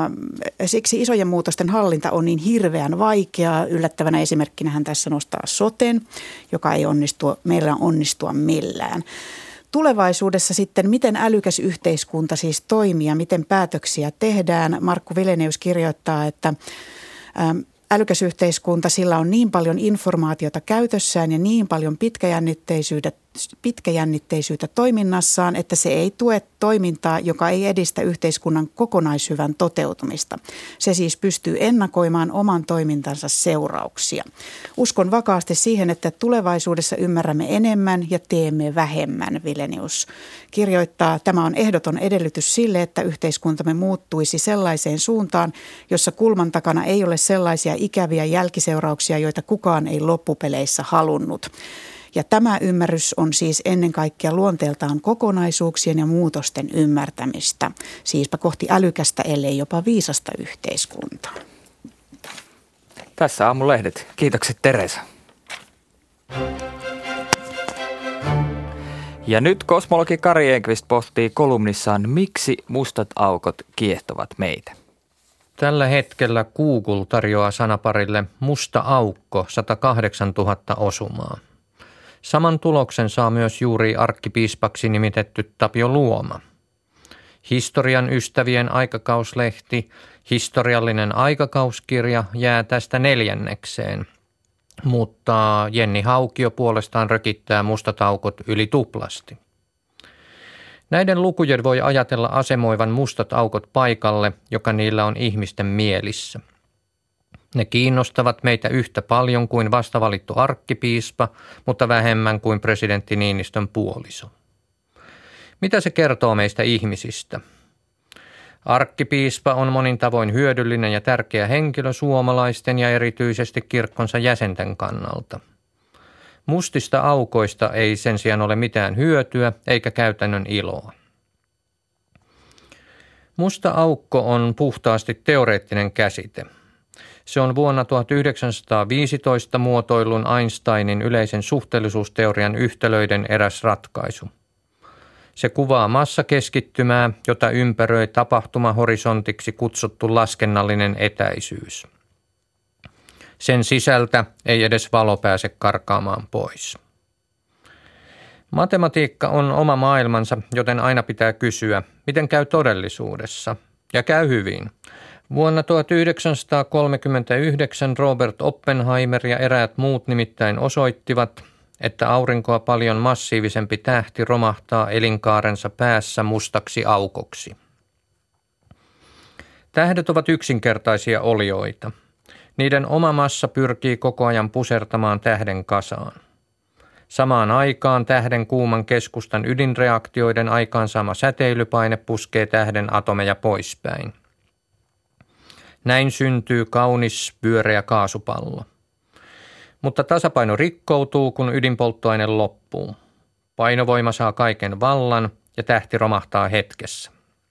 Siksi isojen muutosten hallinta on niin hirveän vaikeaa. Yllättävänä esimerkkinä hän tässä nostaa soten, joka ei onnistu, meillä onnistua millään. Tulevaisuudessa sitten, miten älykäs yhteiskunta siis toimii ja miten päätöksiä tehdään. Markku Vilenius kirjoittaa, että älykäs yhteiskunta, sillä on niin paljon informaatiota käytössään ja niin paljon pitkäjännitteisyyttä, pitkäjännitteisyyttä toiminnassaan, että se ei tue toimintaa, joka ei edistä yhteiskunnan kokonaishyvän toteutumista. Se siis pystyy ennakoimaan oman toimintansa seurauksia. Uskon vakaasti siihen, että tulevaisuudessa ymmärrämme enemmän ja teemme vähemmän, Vilenius kirjoittaa. Tämä on ehdoton edellytys sille, että yhteiskuntamme muuttuisi sellaiseen suuntaan, jossa kulman takana ei ole sellaisia ikäviä jälkiseurauksia, joita kukaan ei loppupeleissä halunnut. Ja tämä ymmärrys on siis ennen kaikkea luonteeltaan kokonaisuuksien ja muutosten ymmärtämistä, siispä kohti älykästä, ellei jopa viisasta yhteiskuntaa. Tässä aamulehdet. Kiitokset Teresa. Ja nyt kosmologi Kari Enqvist pohtii kolumnissaan, miksi mustat aukot kiehtovat meitä. Tällä hetkellä Google tarjoaa sanaparille musta aukko sata kahdeksantuhatta osumaa. Saman tuloksen saa myös juuri arkkipiispaksi nimitetty Tapio Luoma. Historian ystävien aikakauslehti, historiallinen aikakauskirja jää tästä neljännekseen, mutta Jenni Haukio puolestaan rökittää mustat aukot yli tuplasti. Näiden lukujen voi ajatella asemoivan mustat aukot paikalle, joka niillä on ihmisten mielissä. Ne kiinnostavat meitä yhtä paljon kuin vastavalittu arkkipiispa, mutta vähemmän kuin presidentti Niinistön puoliso. Mitä se kertoo meistä ihmisistä? Arkkipiispa on monin tavoin hyödyllinen ja tärkeä henkilö suomalaisten ja erityisesti kirkkonsa jäsenten kannalta. Mustista aukoista ei sen sijaan ole mitään hyötyä eikä käytännön iloa. Musta aukko on puhtaasti teoreettinen käsite. Se on vuonna tuhatyhdeksänsataaviisitoista muotoilun Einsteinin yleisen suhteellisuusteorian yhtälöiden eräs ratkaisu. Se kuvaa massakeskittymää, jota ympäröi tapahtumahorisontiksi kutsuttu laskennallinen etäisyys. Sen sisältä ei edes valo pääse karkaamaan pois. Matematiikka on oma maailmansa, joten aina pitää kysyä, miten käy todellisuudessa. Ja käy hyvin. Vuonna tuhatyhdeksänsataakolmekymmentäyhdeksän Robert Oppenheimer ja eräät muut nimittäin osoittivat, että aurinkoa paljon massiivisempi tähti romahtaa elinkaarensa päässä mustaksi aukoksi. Tähdet ovat yksinkertaisia olioita. Niiden oma massa pyrkii koko ajan pusertamaan tähden kasaan. Samaan aikaan tähden kuuman keskustan ydinreaktioiden aikaansaama säteilypaine puskee tähden atomeja poispäin. Näin syntyy kaunis pyöreä kaasupallo. Mutta tasapaino rikkoutuu, kun ydinpolttoaine loppuu. Painovoima saa kaiken vallan ja tähti romahtaa hetkessä.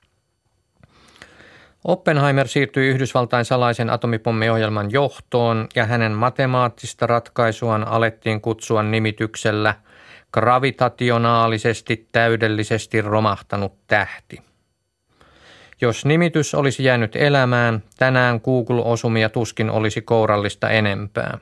Oppenheimer siirtyi Yhdysvaltain salaisen atomipommiohjelman johtoon ja hänen matemaattista ratkaisuaan alettiin kutsua nimityksellä gravitationaalisesti täydellisesti romahtanut tähti. Jos nimitys olisi jäänyt elämään, tänään Google-osumia tuskin olisi kourallista enempää.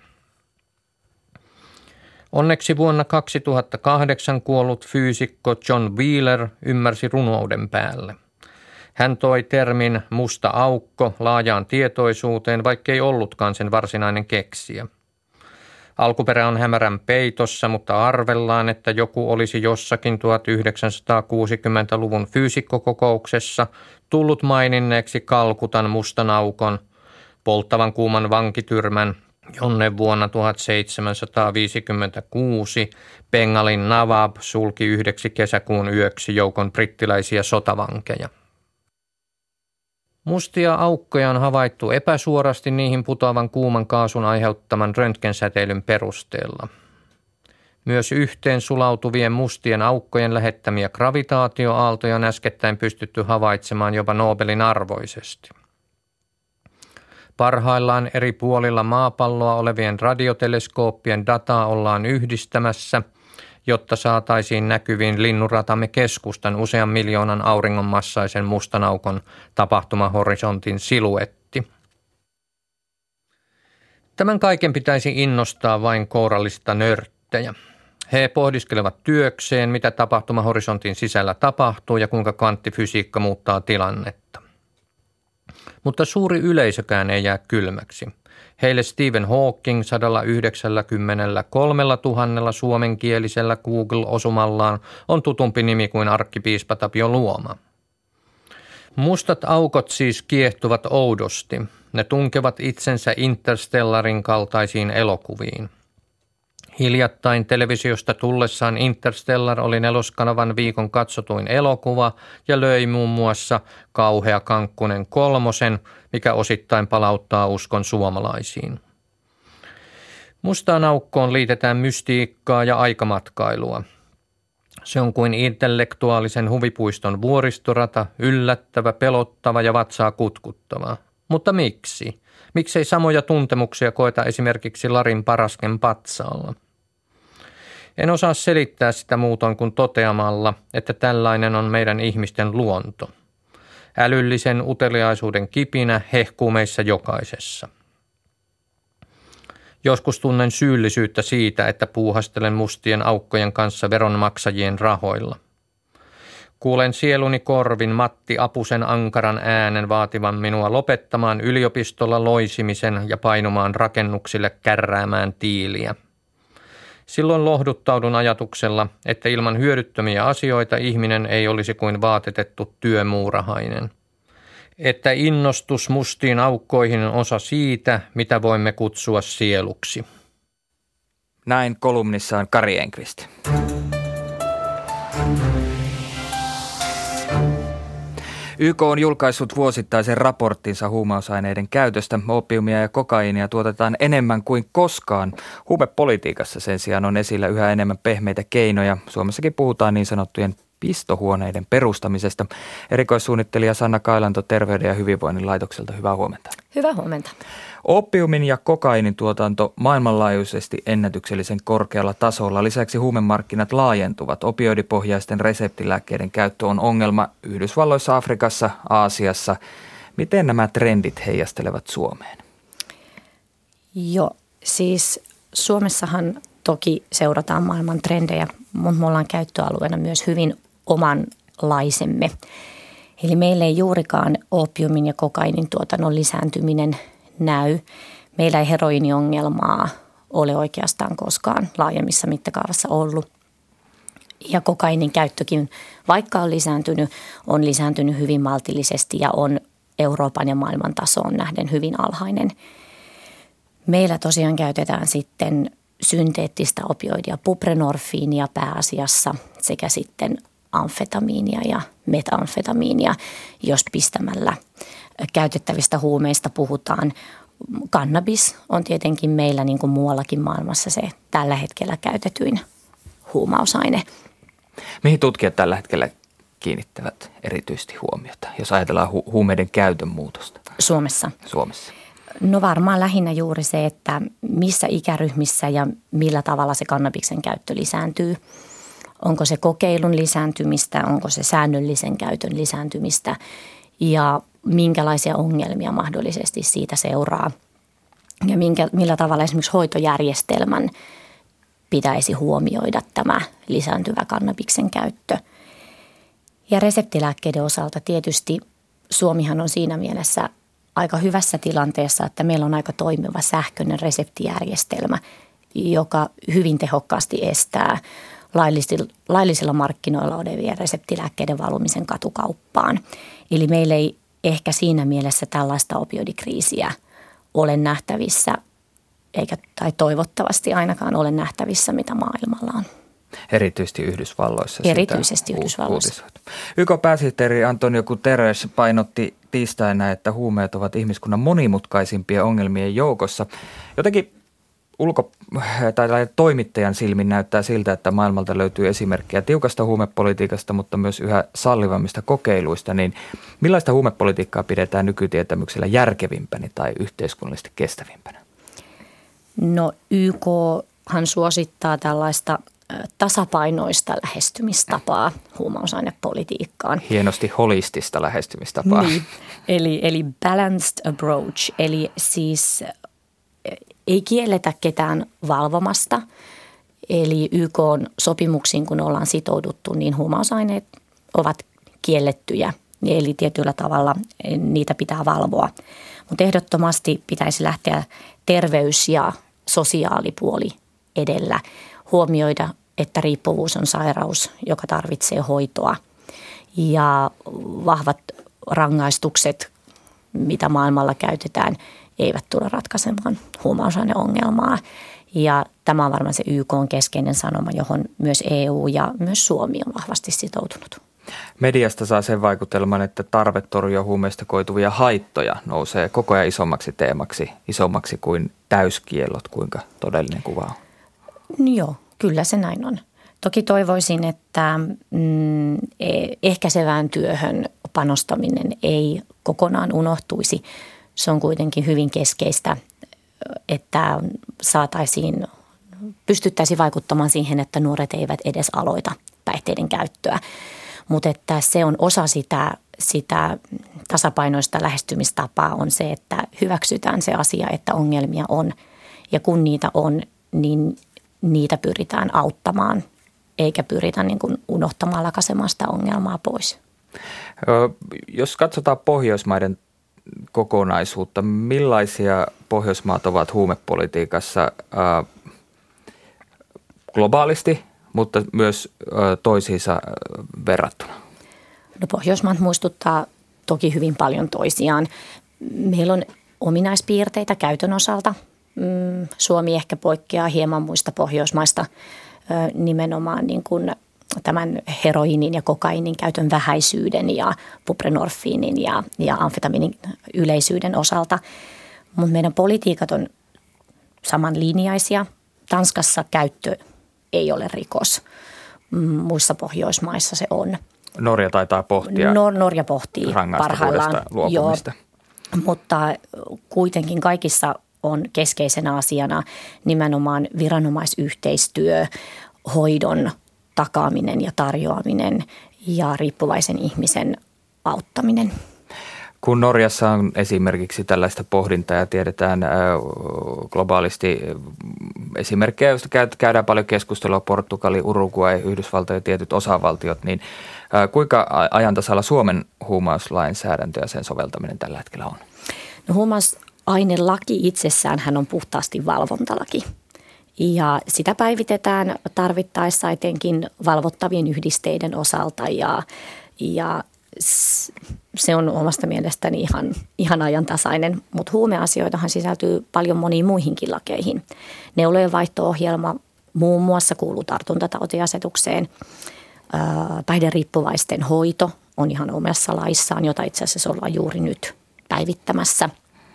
Onneksi vuonna kaksituhattakahdeksan kuollut fyysikko John Wheeler ymmärsi runouden päälle. Hän toi termin musta aukko laajaan tietoisuuteen, vaikkei ollutkaan sen varsinainen keksijä. Alkuperä on hämärän peitossa, mutta arvellaan, että joku olisi jossakin tuhatyhdeksänsataakuusikymmentäluvun fyysikkokokouksessa tullut maininneeksi Kalkutan mustan aukon, polttavan kuuman vankityrmän, jonne vuonna tuhatseitsemänsataaviisikymmentäkuusi Bengalin Nawab sulki yhdeksi kesäkuun yöksi joukon brittiläisiä sotavankeja. Mustia aukkoja on havaittu epäsuorasti niihin putoavan kuuman kaasun aiheuttaman röntgensäteilyn perusteella. Myös yhteen sulautuvien mustien aukkojen lähettämiä gravitaatioaaltoja on äskettäin pystytty havaitsemaan jopa Nobelin arvoisesti. Parhaillaan eri puolilla maapalloa olevien radioteleskooppien dataa ollaan yhdistämässä, jotta saataisiin näkyviin linnunratamme keskustan usean miljoonan auringonmassaisen mustan aukon tapahtumahorisontin siluetti. Tämän kaiken pitäisi innostaa vain kourallista nörttejä. He pohdiskelevat työkseen, mitä tapahtumahorisontin sisällä tapahtuu ja kuinka kvanttifysiikka muuttaa tilannetta. Mutta suuri yleisökään ei jää kylmäksi. Heille Stephen Hawking sata yhdeksänkymmentäkolmetuhatta suomenkielisellä Google-osumallaan on tutumpi nimi kuin arkkipiispa Tapio Luoma. Mustat aukot siis kiehtuvat oudosti. Ne tunkevat itsensä Interstellarin kaltaisiin elokuviin. Hiljattain televisiosta tullessaan Interstellar oli neloskanavan viikon katsotuin elokuva ja löi muun muassa Kauhea Kankkunen kolmosen, mikä osittain palauttaa uskon suomalaisiin. Mustaan aukkoon liitetään mystiikkaa ja aikamatkailua. Se on kuin intellektuaalisen huvipuiston vuoristorata, yllättävä, pelottava ja vatsaa kutkuttava. Mutta miksi? Miksei samoja tuntemuksia koeta esimerkiksi Larin Parasken patsaalla? En osaa selittää sitä muutoin kuin toteamalla, että tällainen on meidän ihmisten luonto. Älyllisen uteliaisuuden kipinä hehkuu meissä jokaisessa. Joskus tunnen syyllisyyttä siitä, että puuhastelen mustien aukkojen kanssa veronmaksajien rahoilla. Kuulen sieluni korvin Matti Apusen ankaran äänen vaativan minua lopettamaan yliopistolla loisimisen ja painumaan rakennuksille kärräämään tiiliä. Silloin lohduttaudun ajatuksella, että ilman hyödyttömiä asioita ihminen ei olisi kuin vaatetettu työmuurahainen. Että innostus mustiin aukkoihin on osa siitä, mitä voimme kutsua sieluksi. Näin kolumnissaan Kari Enqvist. Y K on julkaissut vuosittaisen raporttinsa huumausaineiden käytöstä. Oopiumia ja kokaiinia tuotetaan enemmän kuin koskaan. Huumepolitiikassa sen sijaan on esillä yhä enemmän pehmeitä keinoja. Suomessakin puhutaan niin sanottujen pistohuoneiden perustamisesta. Erikoissuunnittelija Sanna Kailanto Terveyden ja hyvinvoinnin laitokselta. Hyvää huomenta. Hyvää huomenta. Oopiumin ja kokainin tuotanto maailmanlaajuisesti ennätyksellisen korkealla tasolla. Lisäksi huumemarkkinat laajentuvat. Opioidipohjaisten reseptilääkkeiden käyttö on ongelma Yhdysvalloissa, Afrikassa, Aasiassa. Miten nämä trendit heijastelevat Suomeen? Joo, siis Suomessahan toki seurataan maailman trendejä, mutta me ollaan käyttöalueena myös hyvin omanlaisemme. Eli meillä ei juurikaan oopiumin ja kokainin tuotannon lisääntyminen näy. Meillä ei heroiniongelmaa ole oikeastaan koskaan laajemmissa mittakaavassa ollut. Ja kokainin käyttökin, vaikka on lisääntynyt, on lisääntynyt hyvin maltillisesti ja on Euroopan ja maailman tasoon nähden hyvin alhainen. Meillä tosiaan käytetään sitten synteettistä opioidia, buprenorfiinia pääasiassa sekä sitten amfetamiinia ja metamfetamiinia, jos pistämällä käytettävistä huumeista puhutaan. Kannabis on tietenkin meillä niin kuin muuallakin maailmassa se tällä hetkellä käytetyin huumausaine. Mihin tutkijat tällä hetkellä kiinnittävät erityisesti huomiota, jos ajatellaan hu- huumeiden käytön muutosta? Suomessa? Suomessa. No varmaan lähinnä juuri se, että missä ikäryhmissä ja millä tavalla se kannabiksen käyttö lisääntyy. Onko se kokeilun lisääntymistä, onko se säännöllisen käytön lisääntymistä ja minkälaisia ongelmia mahdollisesti siitä seuraa. Ja minkä, millä tavalla esimerkiksi hoitojärjestelmän pitäisi huomioida tämä lisääntyvä kannabiksen käyttö. Ja reseptilääkkeiden osalta tietysti Suomihan on siinä mielessä aika hyvässä tilanteessa, että meillä on aika toimiva sähköinen reseptijärjestelmä, joka hyvin tehokkaasti estää laillisilla, laillisilla markkinoilla olevien reseptilääkkeiden valumisen katukauppaan. Eli meillä ei ehkä siinä mielessä tällaista opioidikriisiä ole nähtävissä, eikä, tai toivottavasti ainakaan ole nähtävissä, mitä maailmalla on. Erityisesti Yhdysvalloissa. Erityisesti Yhdysvalloissa. Y K-pääsihteeri Antonio Guterres painotti tiistaina, että huumeet ovat ihmiskunnan monimutkaisimpien ongelmien joukossa. Jotenkin ulko- tai toimittajan silmin näyttää siltä, että maailmalta löytyy esimerkkejä tiukasta huumepolitiikasta, mutta myös yhä sallivammista kokeiluista. Niin millaista huumepolitiikkaa pidetään nykytietämyksellä järkevimpänä tai yhteiskunnallisesti kestävimpänä? No Y K:han suosittaa tällaista tasapainoista lähestymistapaa huumausainepolitiikkaan. Hienosti holistista lähestymistapaa. Niin, eli, eli balanced approach, eli siis ei kielletä ketään valvomasta. Eli Y K:n sopimuksiin, kun ollaan sitouduttu, niin huumausaineet ovat kiellettyjä. Eli tietyllä tavalla niitä pitää valvoa. Mutta ehdottomasti pitäisi lähteä terveys- ja sosiaalipuoli edellä. Huomioida, että riippuvuus on sairaus, joka tarvitsee hoitoa. Ja vahvat rangaistukset, mitä maailmalla käytetään, eivät tule ratkaisemaan huumausaineongelmaa. Ja tämä on varmaan se Y K:n keskeinen sanoma, johon myös E U ja myös Suomi on vahvasti sitoutunut. Mediasta saa sen vaikutelman, että tarve torjua huumeista koituvia haittoja nousee koko ajan isommaksi teemaksi, isommaksi kuin täyskiellot. Kuinka todellinen kuva on? Joo, kyllä se näin on. Toki toivoisin, että mm, ehkäisevään työhön panostaminen ei kokonaan unohtuisi. Se on kuitenkin hyvin keskeistä, että saataisiin, pystyttäisiin vaikuttamaan siihen, että nuoret eivät edes aloita päihteiden käyttöä. Mutta että se on osa sitä, sitä tasapainoista lähestymistapaa on se, että hyväksytään se asia, että ongelmia on. Ja kun niitä on, niin niitä pyritään auttamaan, eikä pyritä niin kuin unohtamaan lakaisemaan sitä ongelmaa pois. Jos katsotaan Pohjoismaiden kokonaisuutta, millaisia Pohjoismaat ovat huumepolitiikassa globaalisti, mutta myös toisiinsa verrattuna? No Pohjoismaat muistuttaa toki hyvin paljon toisiaan. Meillä on ominaispiirteitä käytön osalta. Suomi ehkä poikkeaa hieman muista Pohjoismaista nimenomaan niin kuin tämän heroinin ja kokainin käytön vähäisyyden ja buprenorfiinin ja, ja amfetamiinin yleisyyden osalta. Mutta meidän politiikat on samanlinjaisia. Tanskassa käyttö ei ole rikos. Muissa Pohjoismaissa se on. Norja taitaa pohtia Nor- Norja pohtii parhaillaan. Luopumista. Joo, mutta kuitenkin kaikissa on keskeisenä asiana nimenomaan viranomaisyhteistyö, hoidon takaaminen ja tarjoaminen ja riippuvaisen ihmisen auttaminen. Kun Norjassa on esimerkiksi tällaista pohdintaa ja tiedetään globaalisti esimerkkejä, joista käydään paljon keskustelua, Portugali, Uruguay, Yhdysvaltojen ja tietyt osavaltiot, niin kuinka ajantasalla Suomen huumauslainsäädäntö ja sen soveltaminen tällä hetkellä on? No, huumausainelaki itsessään hän on puhtaasti valvontalaki. Ja sitä päivitetään tarvittaessa etenkin valvottavien yhdisteiden osalta ja, ja se on omasta mielestäni ihan, ihan ajantasainen, mutta huumeasioitahan sisältyy paljon moniin muihinkin lakeihin. Neulojen vaihto-ohjelma muun muassa kuuluu tartuntatautiasetukseen. Päihderiippuvaisten hoito on ihan omassa laissaan, jota itse asiassa ollaan juuri nyt päivittämässä.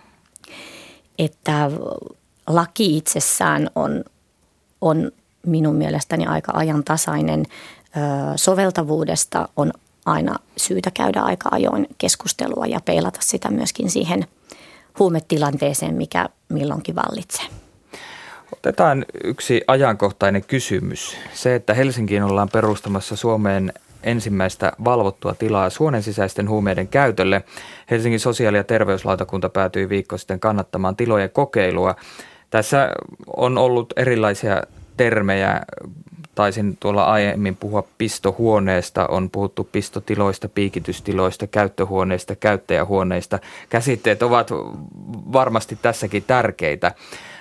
Että laki itsessään on, on minun mielestäni aika ajantasainen. Soveltavuudesta on aina syytä käydä aika ajoin keskustelua ja peilata sitä myöskin siihen huumetilanteeseen, mikä milloinkin vallitsee. Otetaan yksi ajankohtainen kysymys. Se, että Helsinkiin ollaan perustamassa Suomeen ensimmäistä valvottua tilaa suonen sisäisten huumeiden käytölle. Helsingin sosiaali- ja terveyslautakunta päätyi viikko sitten kannattamaan tilojen kokeilua. Tässä on ollut erilaisia termejä. Taisin tuolla aiemmin puhua pistohuoneesta, on puhuttu pistotiloista, piikitystiloista, käyttöhuoneista, käyttäjähuoneista. Käsitteet ovat varmasti tässäkin tärkeitä.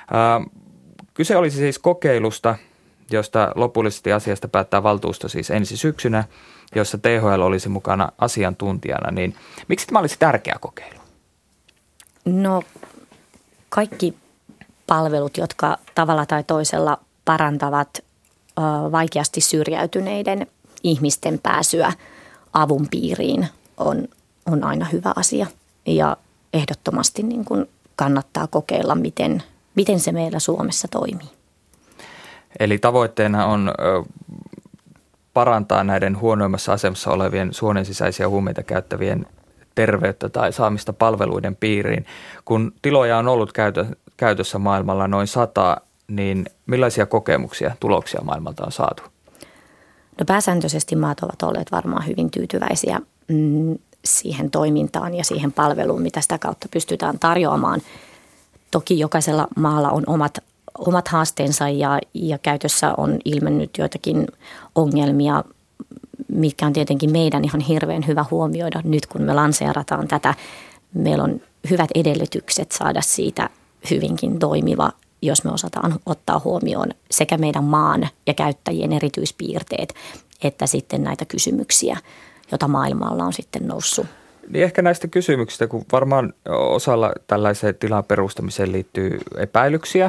Kyse olisi siis kokeilusta, josta lopullisesti asiasta päättää valtuusto siis ensi syksynä, jossa T H L olisi mukana asiantuntijana. Niin miksi tämä olisi tärkeä kokeilu? No kaikki palvelut, jotka tavalla tai toisella parantavat vaikeasti syrjäytyneiden ihmisten pääsyä avun piiriin on, on aina hyvä asia ja ehdottomasti niin kuin kannattaa kokeilla, miten, miten se meillä Suomessa toimii. Eli tavoitteena on parantaa näiden huonoimmassa asemassa olevien suonen sisäisiä huumeita käyttävien terveyttä tai saamista palveluiden piiriin. Kun tiloja on ollut käytössä maailmalla noin sata, niin millaisia kokemuksia, tuloksia maailmalta on saatu? No pääsääntöisesti maat ovat olleet varmaan hyvin tyytyväisiä mm, siihen toimintaan ja siihen palveluun, mitä sitä kautta pystytään tarjoamaan. Toki jokaisella maalla on omat, omat haasteensa ja, ja käytössä on ilmennyt joitakin ongelmia, mitkä on tietenkin meidän ihan hirveän hyvä huomioida nyt, kun me lanseerataan tätä. Meillä on hyvät edellytykset saada siitä hyvinkin toimiva, jos me osataan ottaa huomioon sekä meidän maan ja käyttäjien erityispiirteet, että sitten näitä kysymyksiä, joita maailmalla on sitten noussut. Niin ehkä näistä kysymyksistä, kun varmaan osalla tällaiseen tilan perustamiseen liittyy epäilyksiä,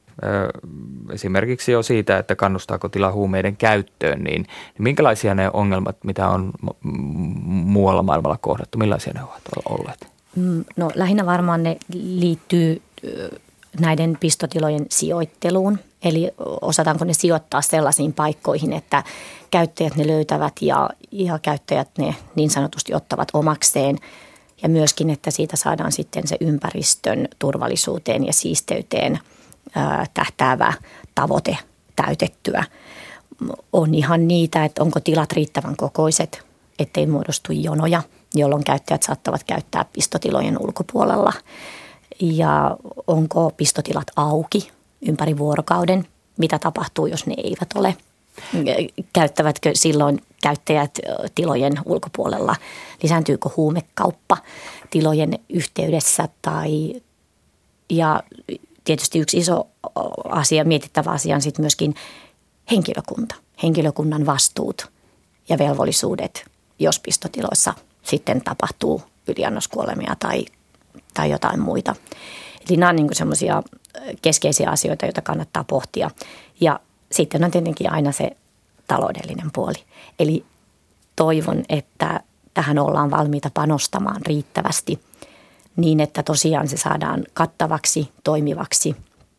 esimerkiksi jo siitä, että kannustaako tila huumeiden käyttöön, niin minkälaisia ne ongelmat, mitä on muualla maailmalla kohdattu, millaisia ne ovat olleet? No lähinnä varmaan ne liittyy näiden pistotilojen sijoitteluun, eli osataanko ne sijoittaa sellaisiin paikkoihin, että käyttäjät ne löytävät ja, ja käyttäjät ne niin sanotusti ottavat omakseen. Ja myöskin, että siitä saadaan sitten se ympäristön turvallisuuteen ja siisteyteen ää, tähtäävä tavoite täytettyä. On ihan niitä, että onko tilat riittävän kokoiset, ettei muodostu jonoja, jolloin käyttäjät saattavat käyttää pistotilojen ulkopuolella. Ja onko pistotilat auki ympäri vuorokauden? Mitä tapahtuu, jos ne eivät ole? Käyttävätkö silloin käyttäjät tilojen ulkopuolella? Lisääntyykö huumekauppa tilojen yhteydessä? Tai, ja tietysti yksi iso asia, mietittävä asia on sitten myöskin henkilökunta. Henkilökunnan vastuut ja velvollisuudet, jos pistotiloissa sitten tapahtuu yliannoskuolemia tai tai jotain muita. Eli nämä on niin kuin semmoisia keskeisiä asioita, joita kannattaa pohtia. Ja sitten on tietenkin aina se taloudellinen puoli. Eli toivon, että tähän ollaan valmiita panostamaan riittävästi niin, että tosiaan se saadaan kattavaksi, toimivaksi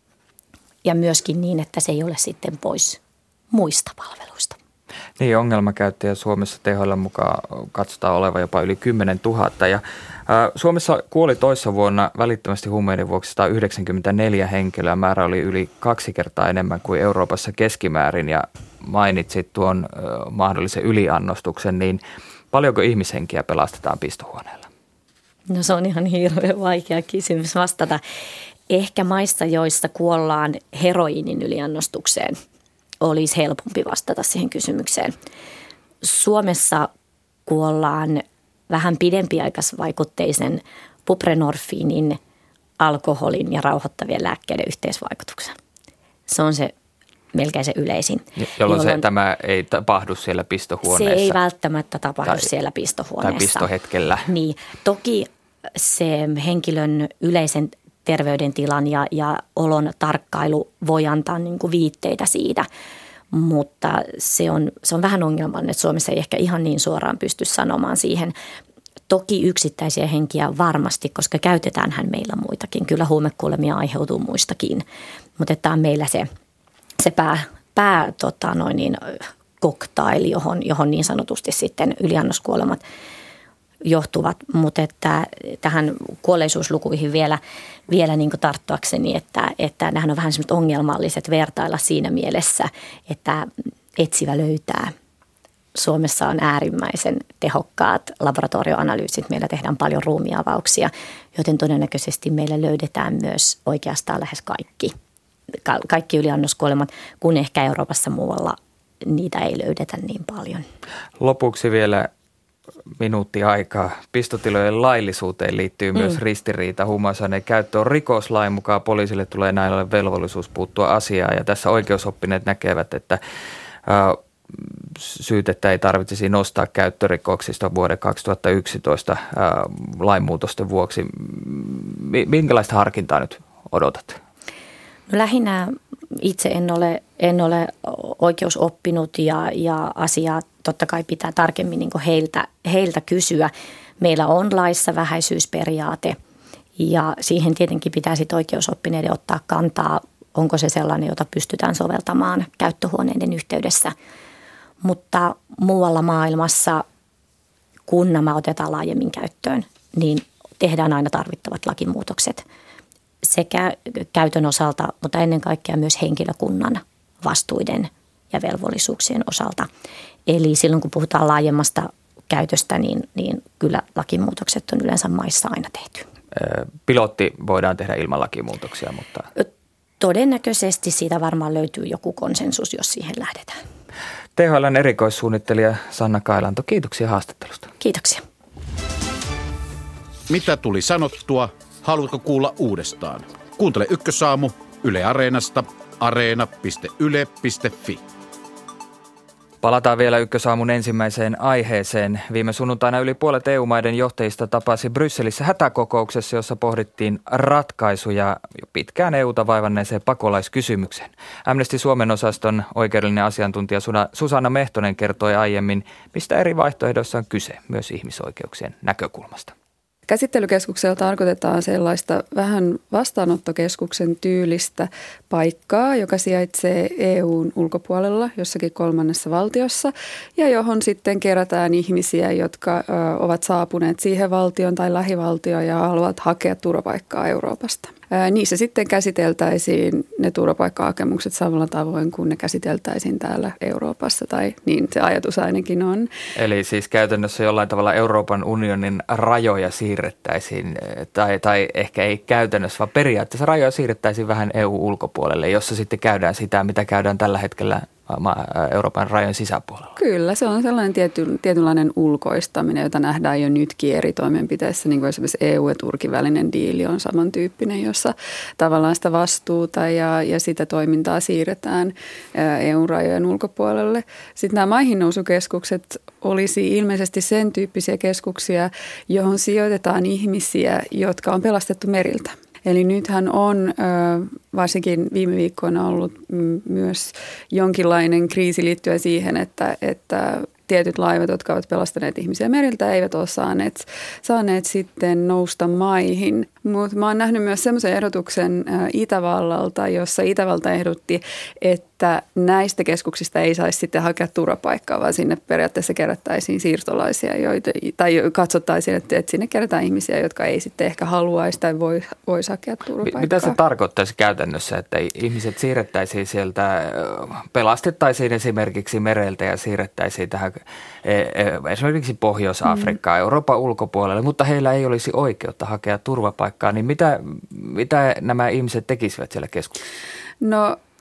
ja myöskin niin, että se ei ole sitten pois muista palveluista. Niin, ongelmakäyttäjä Suomessa T H L:n mukaan katsotaan olevan jopa yli kymmenen tuhatta. Ja, ää, Suomessa kuoli toissa vuonna välittömästi huumeiden vuoksi sata yhdeksänkymmentäneljä henkilöä. Määrä oli yli kaksi kertaa enemmän kuin Euroopassa keskimäärin. Ja mainitsit tuon ä, mahdollisen yliannostuksen, niin paljonko ihmishenkiä pelastetaan pistohuoneella? No se on ihan hirveän vaikea kysymys vastata. Ehkä maissa, joissa kuollaan heroiinin yliannostukseen, olisi helpompi vastata siihen kysymykseen. Suomessa kuollaan vähän pidempiaikaisvaikutteisen buprenorfiinin, alkoholin ja rauhoittavien lääkkeiden yhteisvaikutuksen. Se on se melkein se yleisin. Jolloin, jolloin se, tämä ei tapahdu siellä pistohuoneessa. Se ei välttämättä tapahdu tai, siellä pistohuoneessa. Tai pistohetkellä. Niin, toki se henkilön yleisen terveydentilan ja, ja olon tarkkailu voi antaa niin kuin viitteitä siitä, mutta se on, se on vähän ongelmallinen, että Suomessa ei ehkä ihan niin suoraan pysty sanomaan siihen. Toki yksittäisiä henkiä varmasti, koska käytetäänhän meillä muitakin. Kyllä huumekuolemia aiheutuu muistakin, mutta tämä on meillä se, se pää, pää tota noin niin, cocktail, johon, johon niin sanotusti sitten yliannoskuolemat johtuvat, mutta että tähän kuolleisuuslukuihin vielä, vielä niin kuin tarttuakseni, että, että nämähän on vähän semmoiset ongelmalliset vertailla siinä mielessä, että etsivä löytää. Suomessa on äärimmäisen tehokkaat laboratorioanalyysit. Meillä tehdään paljon ruumiavauksia, joten todennäköisesti meillä löydetään myös oikeastaan lähes kaikki, ka- kaikki yliannoskuolemat, kun ehkä Euroopassa muualla niitä ei löydetä niin paljon. Lopuksi vielä minuutti aikaa. Pistotilojen laillisuuteen liittyy myös mm. ristiriita. Huumausaineen käyttö on rikoslain mukaan. Poliisille tulee näin ollen velvollisuus puuttua asiaan. Ja tässä oikeusoppineet näkevät, että äh, syytettä ei tarvitsisi nostaa käyttörikoksista vuoden kaksituhattayksitoista äh, lainmuutosten vuoksi. Minkälaista harkintaa nyt odotat? No lähinnä itse en ole, en ole oikeusoppinut ja, ja asiaa totta kai pitää tarkemmin niin kuin heiltä, heiltä kysyä. Meillä on laissa vähäisyysperiaate ja siihen tietenkin pitää sit oikeusoppineiden ottaa kantaa, onko se sellainen, jota pystytään soveltamaan käyttöhuoneiden yhteydessä. Mutta muualla maailmassa, kun nämä otetaan laajemmin käyttöön, niin tehdään aina tarvittavat lakimuutokset sekä käytön osalta, mutta ennen kaikkea myös henkilökunnan vastuiden ja velvollisuuksien osalta. Eli silloin kun puhutaan laajemmasta käytöstä, niin, niin kyllä lakimuutokset on yleensä maissa aina tehty. Pilotti voidaan tehdä ilman lakimuutoksia, mutta... Todennäköisesti siitä varmaan löytyy joku konsensus, jos siihen lähdetään. T H L:n erikoissuunnittelija Sanna Kailanto, kiitoksia haastattelusta. Kiitoksia. Mitä tuli sanottua? Haluatko kuulla uudestaan? Kuuntele Ykkösaamu Yle Areenasta, areena piste yle piste fi. Palataan vielä Ykkösaamun ensimmäiseen aiheeseen. Viime sunnuntaina yli puolet E U-maiden johtajista tapasi Brysselissä hätäkokouksessa, jossa pohdittiin ratkaisuja jo pitkään E U:ta vaivanneeseen pakolaiskysymykseen. Amnesty Suomen osaston oikeudellinen asiantuntija Susanna Mehtonen kertoi aiemmin, mistä eri vaihtoehdoissa on kyse, myös ihmisoikeuksien näkökulmasta. Käsittelykeskuksella tarkoitetaan sellaista vähän vastaanottokeskuksen tyylistä paikkaa, joka sijaitsee E U:n ulkopuolella jossakin kolmannessa valtiossa ja johon sitten kerätään ihmisiä, jotka ö, ovat saapuneet siihen valtioon tai lähivaltioon ja haluavat hakea turvapaikkaa Euroopasta. Ää, niissä sitten käsiteltäisiin ne turvapaikkahakemukset samalla tavoin kuin ne käsiteltäisiin täällä Euroopassa, tai niin se ajatus ainakin on. Eli siis käytännössä jollain tavalla Euroopan unionin rajoja siirrettäisiin, tai, tai ehkä ei käytännössä, vaan periaatteessa rajoja siirrettäisiin vähän E U-ulkopuolelle, jossa sitten käydään sitä, mitä käydään tällä hetkellä Euroopan rajojen sisäpuolella. Kyllä, se on sellainen tiety, tietynlainen ulkoistaminen, jota nähdään jo nytkin eri toimenpiteissä, niin kuin esimerkiksi E U ja Turkin välinen diili on samantyyppinen, jossa tavallaan sitä vastuuta ja, ja sitä toimintaa siirretään E U-rajojen ulkopuolelle. Sitten nämä maihinnousukeskukset olisi ilmeisesti sen tyyppisiä keskuksia, johon sijoitetaan ihmisiä, jotka on pelastettu meriltä. Eli nythän on varsinkin viime viikkoina ollut myös jonkinlainen kriisi liittyen siihen, että, että tietyt laivat, jotka ovat pelastaneet ihmisiä meriltä, eivät ole saaneet, saaneet sitten nousta maihin. Mutta mä oon nähnyt myös semmoisen ehdotuksen Itävallalta, jossa Itävalta ehdotti, että näistä keskuksista ei saisi sitten hakea turvapaikkaa, vaan sinne periaatteessa kerättäisiin siirtolaisia, joita, tai katsottaisiin, että, että sinne kerätään ihmisiä, jotka ei sitten ehkä haluaisi tai voi, voisi hakea turvapaikkaa. Mitä se tarkoittaisi käytännössä, että ihmiset siirrettäisiin sieltä, pelastettaisiin esimerkiksi mereltä ja siirrettäisiin tähän esimerkiksi Pohjois-Afrikkaan, mm. Euroopan ulkopuolelle, mutta heillä ei olisi oikeutta hakea turvapaikkaa, niin mitä, mitä nämä ihmiset tekisivät siellä keskuksessa? No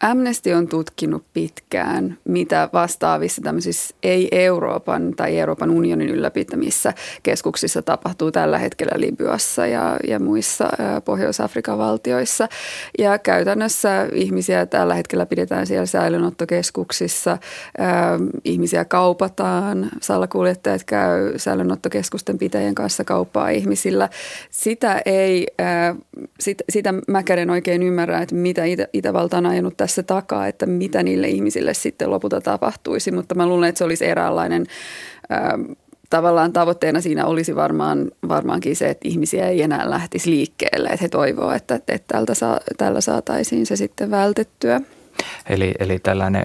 Amnesty on tutkinut pitkään, mitä vastaavissa tämmöisissä ei-Euroopan tai Euroopan unionin ylläpitämissä keskuksissa tapahtuu tällä hetkellä Libyassa ja, ja muissa ä, Pohjois-Afrikan valtioissa. Ja käytännössä ihmisiä tällä hetkellä pidetään siellä säilöönottokeskuksissa, ä, ihmisiä kaupataan, salakuljettajat käy säilöönottokeskusten pitäjien kanssa kauppaa ihmisillä. Sitä ei, ä, sit, sitä mäkään en oikein ymmärrä, että mitä Itä, Itävalta on ajanut tässä se takaa, että mitä niille ihmisille sitten lopulta tapahtuisi, mutta mä luulen, että se olisi eräänlainen ää, tavallaan tavoitteena siinä olisi varmaan, varmaankin se, että ihmisiä ei enää lähtisi liikkeelle, että he toivoo, että, että tältä saa, tällä saataisiin se sitten vältettyä. Eli, eli tällainen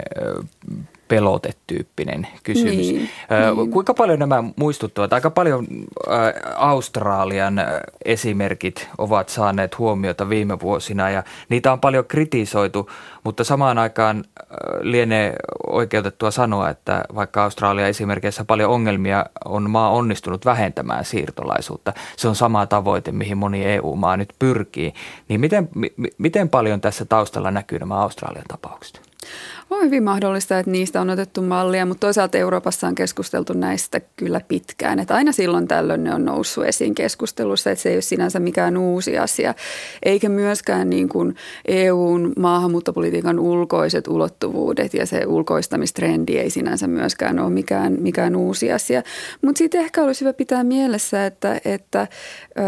pelotetyyppinen kysymys. Niin, äh, niin. Kuinka paljon nämä muistuttavat? Aika paljon äh, Australian äh, esimerkit ovat saaneet huomiota viime vuosina ja niitä on paljon kritisoitu, mutta samaan aikaan äh, lienee oikeutettua sanoa, että vaikka Australian esimerkeissä paljon ongelmia on maa onnistunut vähentämään siirtolaisuutta, se on sama tavoite, mihin moni E U-maa nyt pyrkii. Niin miten, m- miten paljon tässä taustalla näkyy nämä Australian tapaukset? On hyvin mahdollista, että niistä on otettu mallia, mutta toisaalta Euroopassa on keskusteltu näistä kyllä pitkään. Että aina silloin tällöin ne on noussut esiin keskustelussa, että se ei ole sinänsä mikään uusi asia. Eikä myöskään niin kuin E U:n maahanmuuttopolitiikan ulkoiset ulottuvuudet ja se ulkoistamistrendi ei sinänsä myöskään ole mikään, mikään uusi asia. Mutta sitten ehkä olisi hyvä pitää mielessä, että, että ö,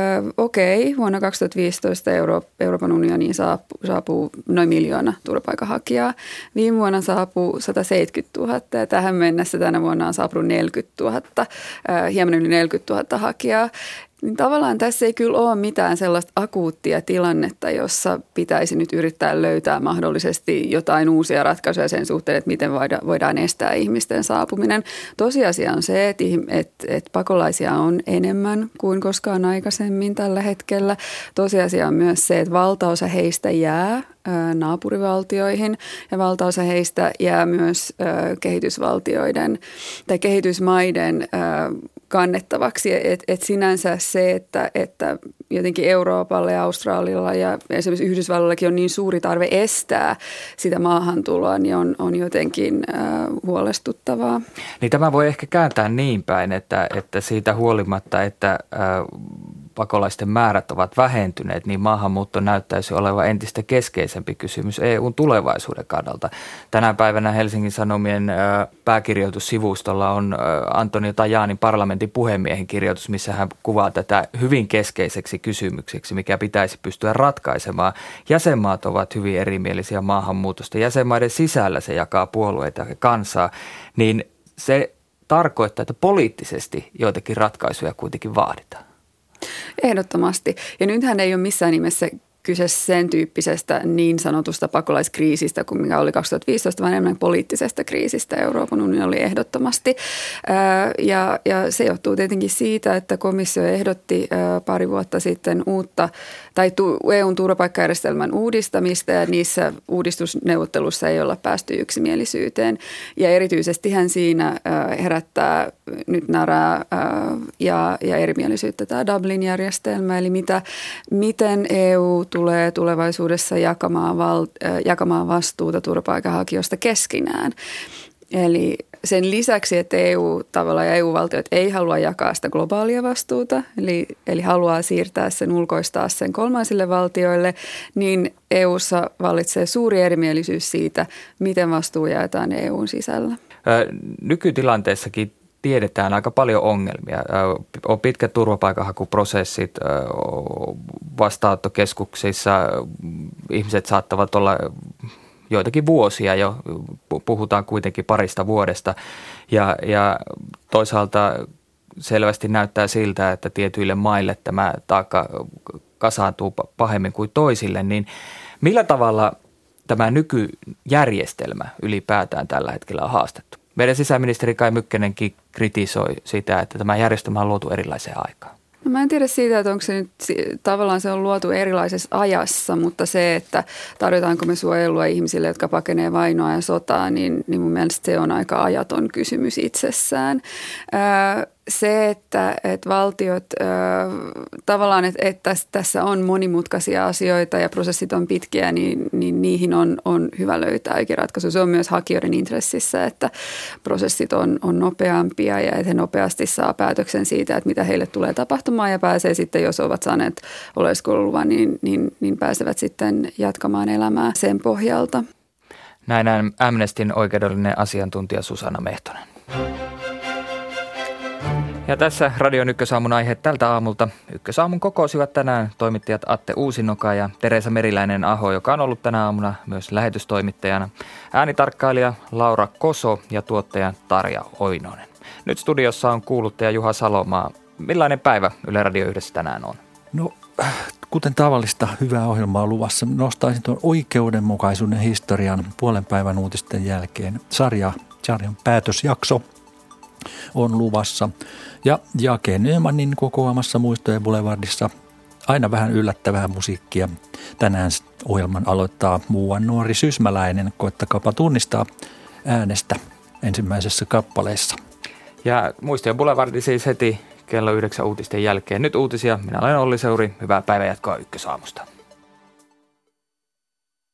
okei, vuonna kaksituhattaviisitoista Euro, Euroopan unioniin saapuu, saapuu noin miljoona turvapaikanhakijaa. Viime vuonna saapuu sata seitsemänkymmentätuhatta ja tähän mennessä tänä vuonna on saapunut neljäkymmentätuhatta, hieman yli neljäkymmentätuhatta hakijaa. Niin tavallaan tässä ei kyllä ole mitään sellaista akuuttia tilannetta, jossa pitäisi nyt yrittää löytää mahdollisesti jotain uusia ratkaisuja sen suhteen, että miten voidaan estää ihmisten saapuminen. Tosiasia on se, että, että, että pakolaisia on enemmän kuin koskaan aikaisemmin tällä hetkellä. Tosiasia on myös se, että valtaosa heistä jää naapurivaltioihin ja valtaosa heistä jää myös kehitysvaltioiden tai kehitysmaiden kannettavaksi. Et, et sinänsä se, että, että jotenkin Euroopalla ja Australialla ja esimerkiksi Yhdysvalloillakin on niin suuri tarve estää sitä maahantuloa, niin on, on jotenkin äh, huolestuttavaa. Niin tämä voi ehkä kääntää niin päin, että, että siitä huolimatta, että äh, pakolaisten määrät ovat vähentyneet, niin maahanmuutto näyttäisi olevan entistä keskeisempi kysymys E U:n tulevaisuuden kannalta. Tänä päivänä Helsingin Sanomien äh, pääkirjoitussivustolla on äh, Antonio Tajanin parlamentin puhemiehen kirjoitus, missä hän kuvaa tätä hyvin keskeiseksi kysymykseksi, mikä pitäisi pystyä ratkaisemaan. Jäsenmaat ovat hyvin erimielisiä maahanmuutosta. Jäsenmaiden sisällä se jakaa puolueita ja kansaa, niin se tarkoittaa, että poliittisesti joitakin ratkaisuja kuitenkin vaaditaan. Ehdottomasti. Ja nythän ei ole missään nimessä kyse sen tyyppisestä niin sanotusta pakolaiskriisistä kuin mikä oli kaksituhattaviisitoista, vaan enemmän poliittisesta kriisistä Euroopan unioni oli ehdottomasti. Ja, ja se johtuu tietenkin siitä, että komissio ehdotti pari vuotta sitten uutta tai E U:n turvapaikkajärjestelmän uudistamista ja niissä uudistusneuvotteluissa ei olla päästy yksimielisyyteen. Ja erityisestihän siinä herättää nyt närää ja, ja erimielisyyttä tämä Dublin-järjestelmä, eli mitä, miten E U tulee tulevaisuudessa jakamaan, val, jakamaan vastuuta turvapaikanhakijoista keskinään. Eli sen lisäksi, että E U tavallaan ja E U-valtiot ei halua jakaa sitä globaalia vastuuta, eli, eli haluaa siirtää sen, ulkoistaa sen kolmansille valtioille, niin E U:ssa vallitsee suuri erimielisyys siitä, miten vastuu jaetaan E U:n sisällä. Nykytilanteessakin tiedetään aika paljon ongelmia. On pitkät turvapaikanhakuprosessit, vastaanottokeskuksissa ihmiset saattavat olla joitakin vuosia jo, puhutaan kuitenkin parista vuodesta ja, ja toisaalta selvästi näyttää siltä, että tietyille maille tämä taakka kasaantuu pahemmin kuin toisille, niin millä tavalla tämä nykyjärjestelmä ylipäätään tällä hetkellä on haastettu? Meidän sisäministeri Kai Mykkänenkin kritisoi sitä, että tämä järjestelmä on luotu erilaiseen aikaan. No mä en tiedä siitä, että onko se nyt tavallaan se on luotu erilaisessa ajassa, mutta se, että tarjotaanko me suojelua ihmisille, jotka pakenee vainoa ja sotaa, niin, niin mun mielestä se on aika ajaton kysymys itsessään. Ää, se, että, että valtiot äh, tavallaan, että, että tässä on monimutkaisia asioita ja prosessit on pitkiä, niin, niin niihin on, on hyvä löytää oikea ratkaisu. Se on myös hakijoiden intressissä, että prosessit on, on nopeampia ja että he nopeasti saa päätöksen siitä, että mitä heille tulee tapahtumaan ja pääsee sitten, jos ovat saaneet oleskeluluvan, niin, niin, niin pääsevät sitten jatkamaan elämää sen pohjalta. Näin Amnestyn oikeudellinen asiantuntija Susanna Mehtonen. Ja tässä Radion Ykkösaamun aiheet tältä aamulta. Ykkösaamun kokoosivat tänään toimittajat Atte Uusinoka ja Teresa Meriläinen-Aho, joka on ollut tänä aamuna myös lähetystoimittajana. Äänitarkkailija Laura Koso ja tuottaja Tarja Oinonen. Nyt studiossa on kuuluttaja Juha Salomaa. Millainen päivä Yle Radio yhdessä tänään on? No, kuten tavallista, hyvää ohjelmaa luvassa. Nostaisin tuon oikeudenmukaisuuden historian puolen päivän uutisten jälkeen. Sarja, sarjan päätösjakso on luvassa. Ja Jake Nymanin kokoamassa Muistojen Boulevardissa aina vähän yllättävää musiikkia. Tänään ohjelman aloittaa muuan nuori Sysmäläinen. Koettakaapa tunnistaa äänestä ensimmäisessä kappaleessa. Ja Muistojen Boulevardi siis heti kello yhdeksän uutisten jälkeen. Nyt uutisia. Minä olen Olli Seuri. Hyvää päivänjatkoa Ykkösaamusta.